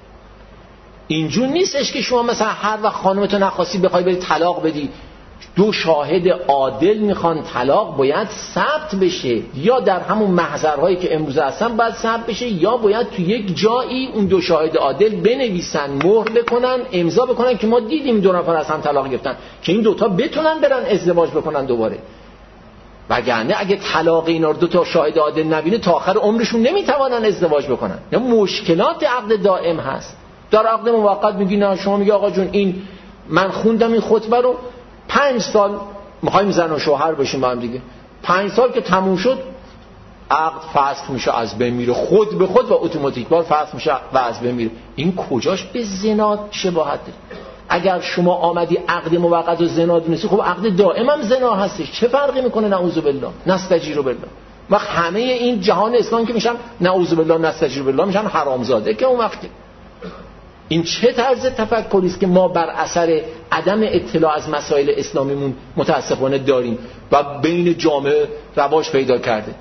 اینجور نیستش که شما مثلا هر وقت خانمتو نخواستی بخوای بری طلاق بدی. 2 شاهد عادل میخوان، طلاق باید ثبت بشه، یا در همون محضرهایی که امروز هستن باید ثبت بشه، یا باید تو یک جایی اون 2 شاهد عادل بنویسن، مهر بکنن، امضا بکنن که ما دیدیم 2 نفر از هم طلاق گرفتن، که این 2 تا بتونن برن ازدواج بکنن دوباره. وگرنه اگه طلاق اینا رو 2 تا شاهد عادل نبینه تا آخر عمرشون نمیتوانن ازدواج بکنن. نه مشکلات عقد دائم هست. در عقد موقت میگی نه، شما میگی آقا جون این من خوندم این خطبه رو 5 سال میخوایم زن و شوهر بشیم با هم دیگه، 5 سال که تموم شد عقد فسخ میشه، از بین میره، خود به خود و اتوماتیک بار فسخ میشه و از بین میره. این کجاش به زنا شباهت داره؟ اگر شما آمدی عقد موقت و زنا دونستی، خب عقد دائم هم زنا هستش، چه فرقی میکنه؟ نعوذ بالله نستجیر بالله. وقت همه این جهان اسلام که میشن نعوذ بالله نستجیر بالله میشن حرامزاده که اون وقت. این چه طرز تفکری است که ما بر اثر عدم اطلاع از مسائل اسلامیمون متاسفانه داریم و بین جامعه رواج پیدا کرده.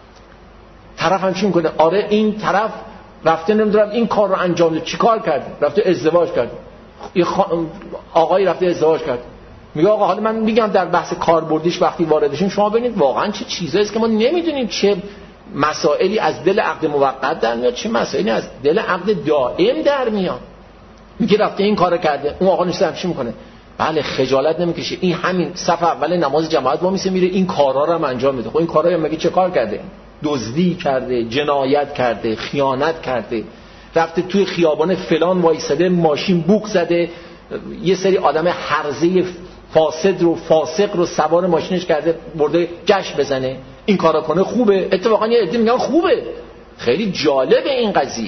طرف هم چی میکنه؟ آره این طرف رفته نمیدونم این کار رو انجام داد، چی کار کرده؟ رفته ازدواج کرد. آقایی رفته ازدواج کرد، میگه آقا حالا من میگم در بحث کاربردیش وقتی واردشیم شما ببینید واقعا چه چیزایی است که ما نمیدونیم، چه مسائلی از دل عقد موقت در میاد، چه مسائلی از دل عقد دائم در میاد. میگه رفته این کارو کرده، اون آقا نشسته چی میکنه؟ بله خجالت نمیکشه، این همین صف اول نماز جماعت با میسه میره این کارا رو هم انجام میده. خب این کارا مگه چه کار کرده؟ دزدی کرده، جنایت کرده، خیانت کرده، رفته توی خیابان فلان وایساده، ماشین بوق زده، یه سری آدم هرزه فاسد رو فاسق رو سوار ماشینش کرده برده جشن بزنه. این کارا کنه خوبه؟ اتفاقا یه عده میگن خوبه. خیلی جالبه این قضیه.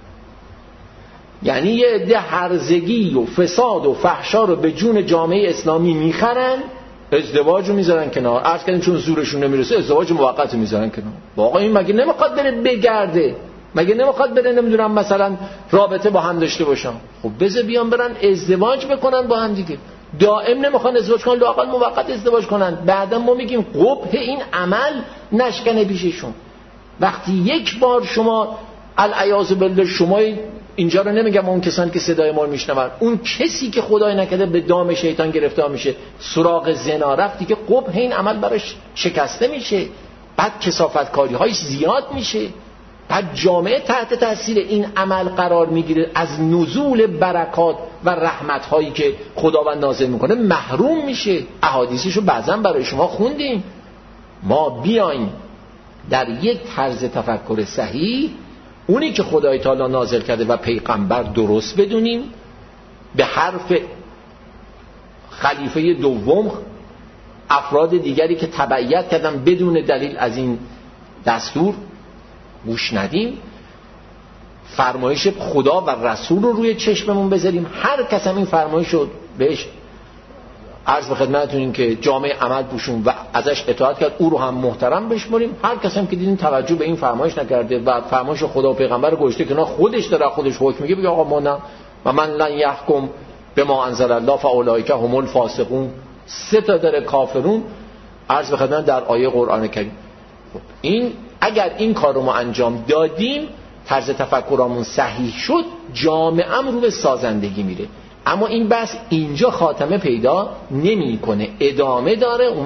یعنی یه عده هرزگی و فساد و فحشا رو به جون جامعه اسلامی میخرن، ازدواج رو میذارن کنار. عرض کردیم چون زورشون نمیرسه ازدواج موقت رو میذارن کنار. واقعا این مگه نمیخواد بره بگرده؟ مگه نمیخواد بره نمیدونم مثلا رابطه با هم داشته باشن؟ خب بذار بیان برن ازدواج بکنن با هم دیگه. دائم نمیخوان ازدواج کنن، لااقل موقت ازدواج کنن. بعدا ما میگیم قبح این عمل نشکنه پیششون. وقتی یک بار شما العیاذ بالله، شما اینجا رو نمیگم اون کسانی که صدای ما رو میشنون، اون کسی که خدای نکرده به دام شیطان گرفتار میشه، سراغ زنا رفت دیگه، قبح این عمل براش شکسته میشه، بعد کثافتکاری هایش زیاد میشه، بعد جامعه تحت تاثیر این عمل قرار میگیره، از نزول برکات و رحمت هایی که خداوند نازل میکنه محروم میشه. احادیثشو بعضا برای شما خوندیم. ما بیایم در یک طرز تفکر صحیح، اونی که خدای تعالی نازل کرده و پیغمبر درست بدونیم، به حرف خلیفه دوم افراد دیگری که تبعیت کردن بدون دلیل از این دستور گوش ندیم، فرمایش خدا و رسول رو روی چشممون بذاریم. هر کس هم این فرمایش رو بهش عرض به خدمتتون این که جامعه عمل پوشون و ازش اطاعت کرد، او رو هم محترم بشمریم. هر کس هم که دیدین توجه به این فرمایش نکرده و فرمایش خدا و پیغمبر رو گذاشته که نه خودش داره خودش حکم میگه، بگه آقا ما نه، و من لن یحکم بما انزل الله فاولئک هم الفاسقون. 3 تا داره کافرون عرض به خدمت در آیه قرآن کریم. این اگر این کار رو ما انجام دادیم، طرز تفکرامون صحیح شد، جامعه هم رو به سازندگی میره. اما این بحث اینجا خاتمه پیدا نمیکنه، ادامه داره. اون وقت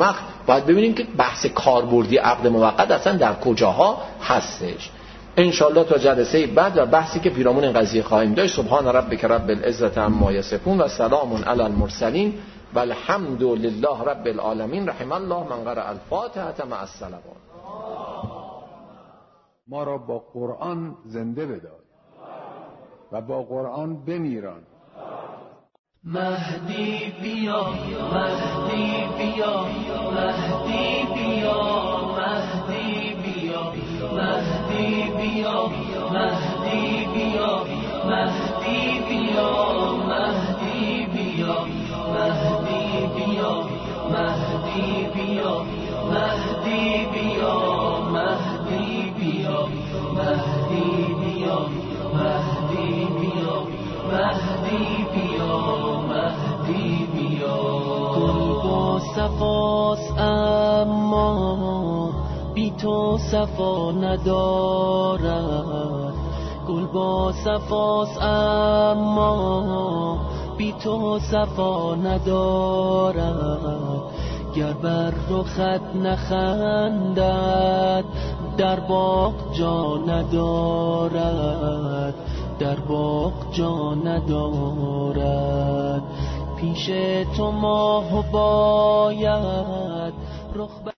باید ببینیم که بحث کاربردی عقد موقت اصلا در کجاها هستش. انشالله تا جلسه بعد و بحثی که پیرامون این قضیه خواهیم داشت. سبحان ربک رب العزة عما یصفون و سلام علی المرسلین و الحمد لله رب العالمین. رحم الله من قرأ الفاتحة مع الصلوات. ما را با قرآن زنده بدار و با قرآن بمیران. مهدی بیا، مهدی بیا، مهدی بیا، مهدی بیا، مهدی بیا، مهدی بیا، مهدی بیا، مهدی بیا، مهدی بیا، مهدی بیا، مهدی بیا، مهدی بیا، مهدی بیا، مهدی بیا، مهدی بیا، مهدی بیا. گل با صفاست اما بی تو صفا ندارد. گل با صفاست اما بی تو صفا ندارد. گر بر رخت نخندد در باغ جا ندارد، در باغ جا ندارد. پیش تو ماه باید رخ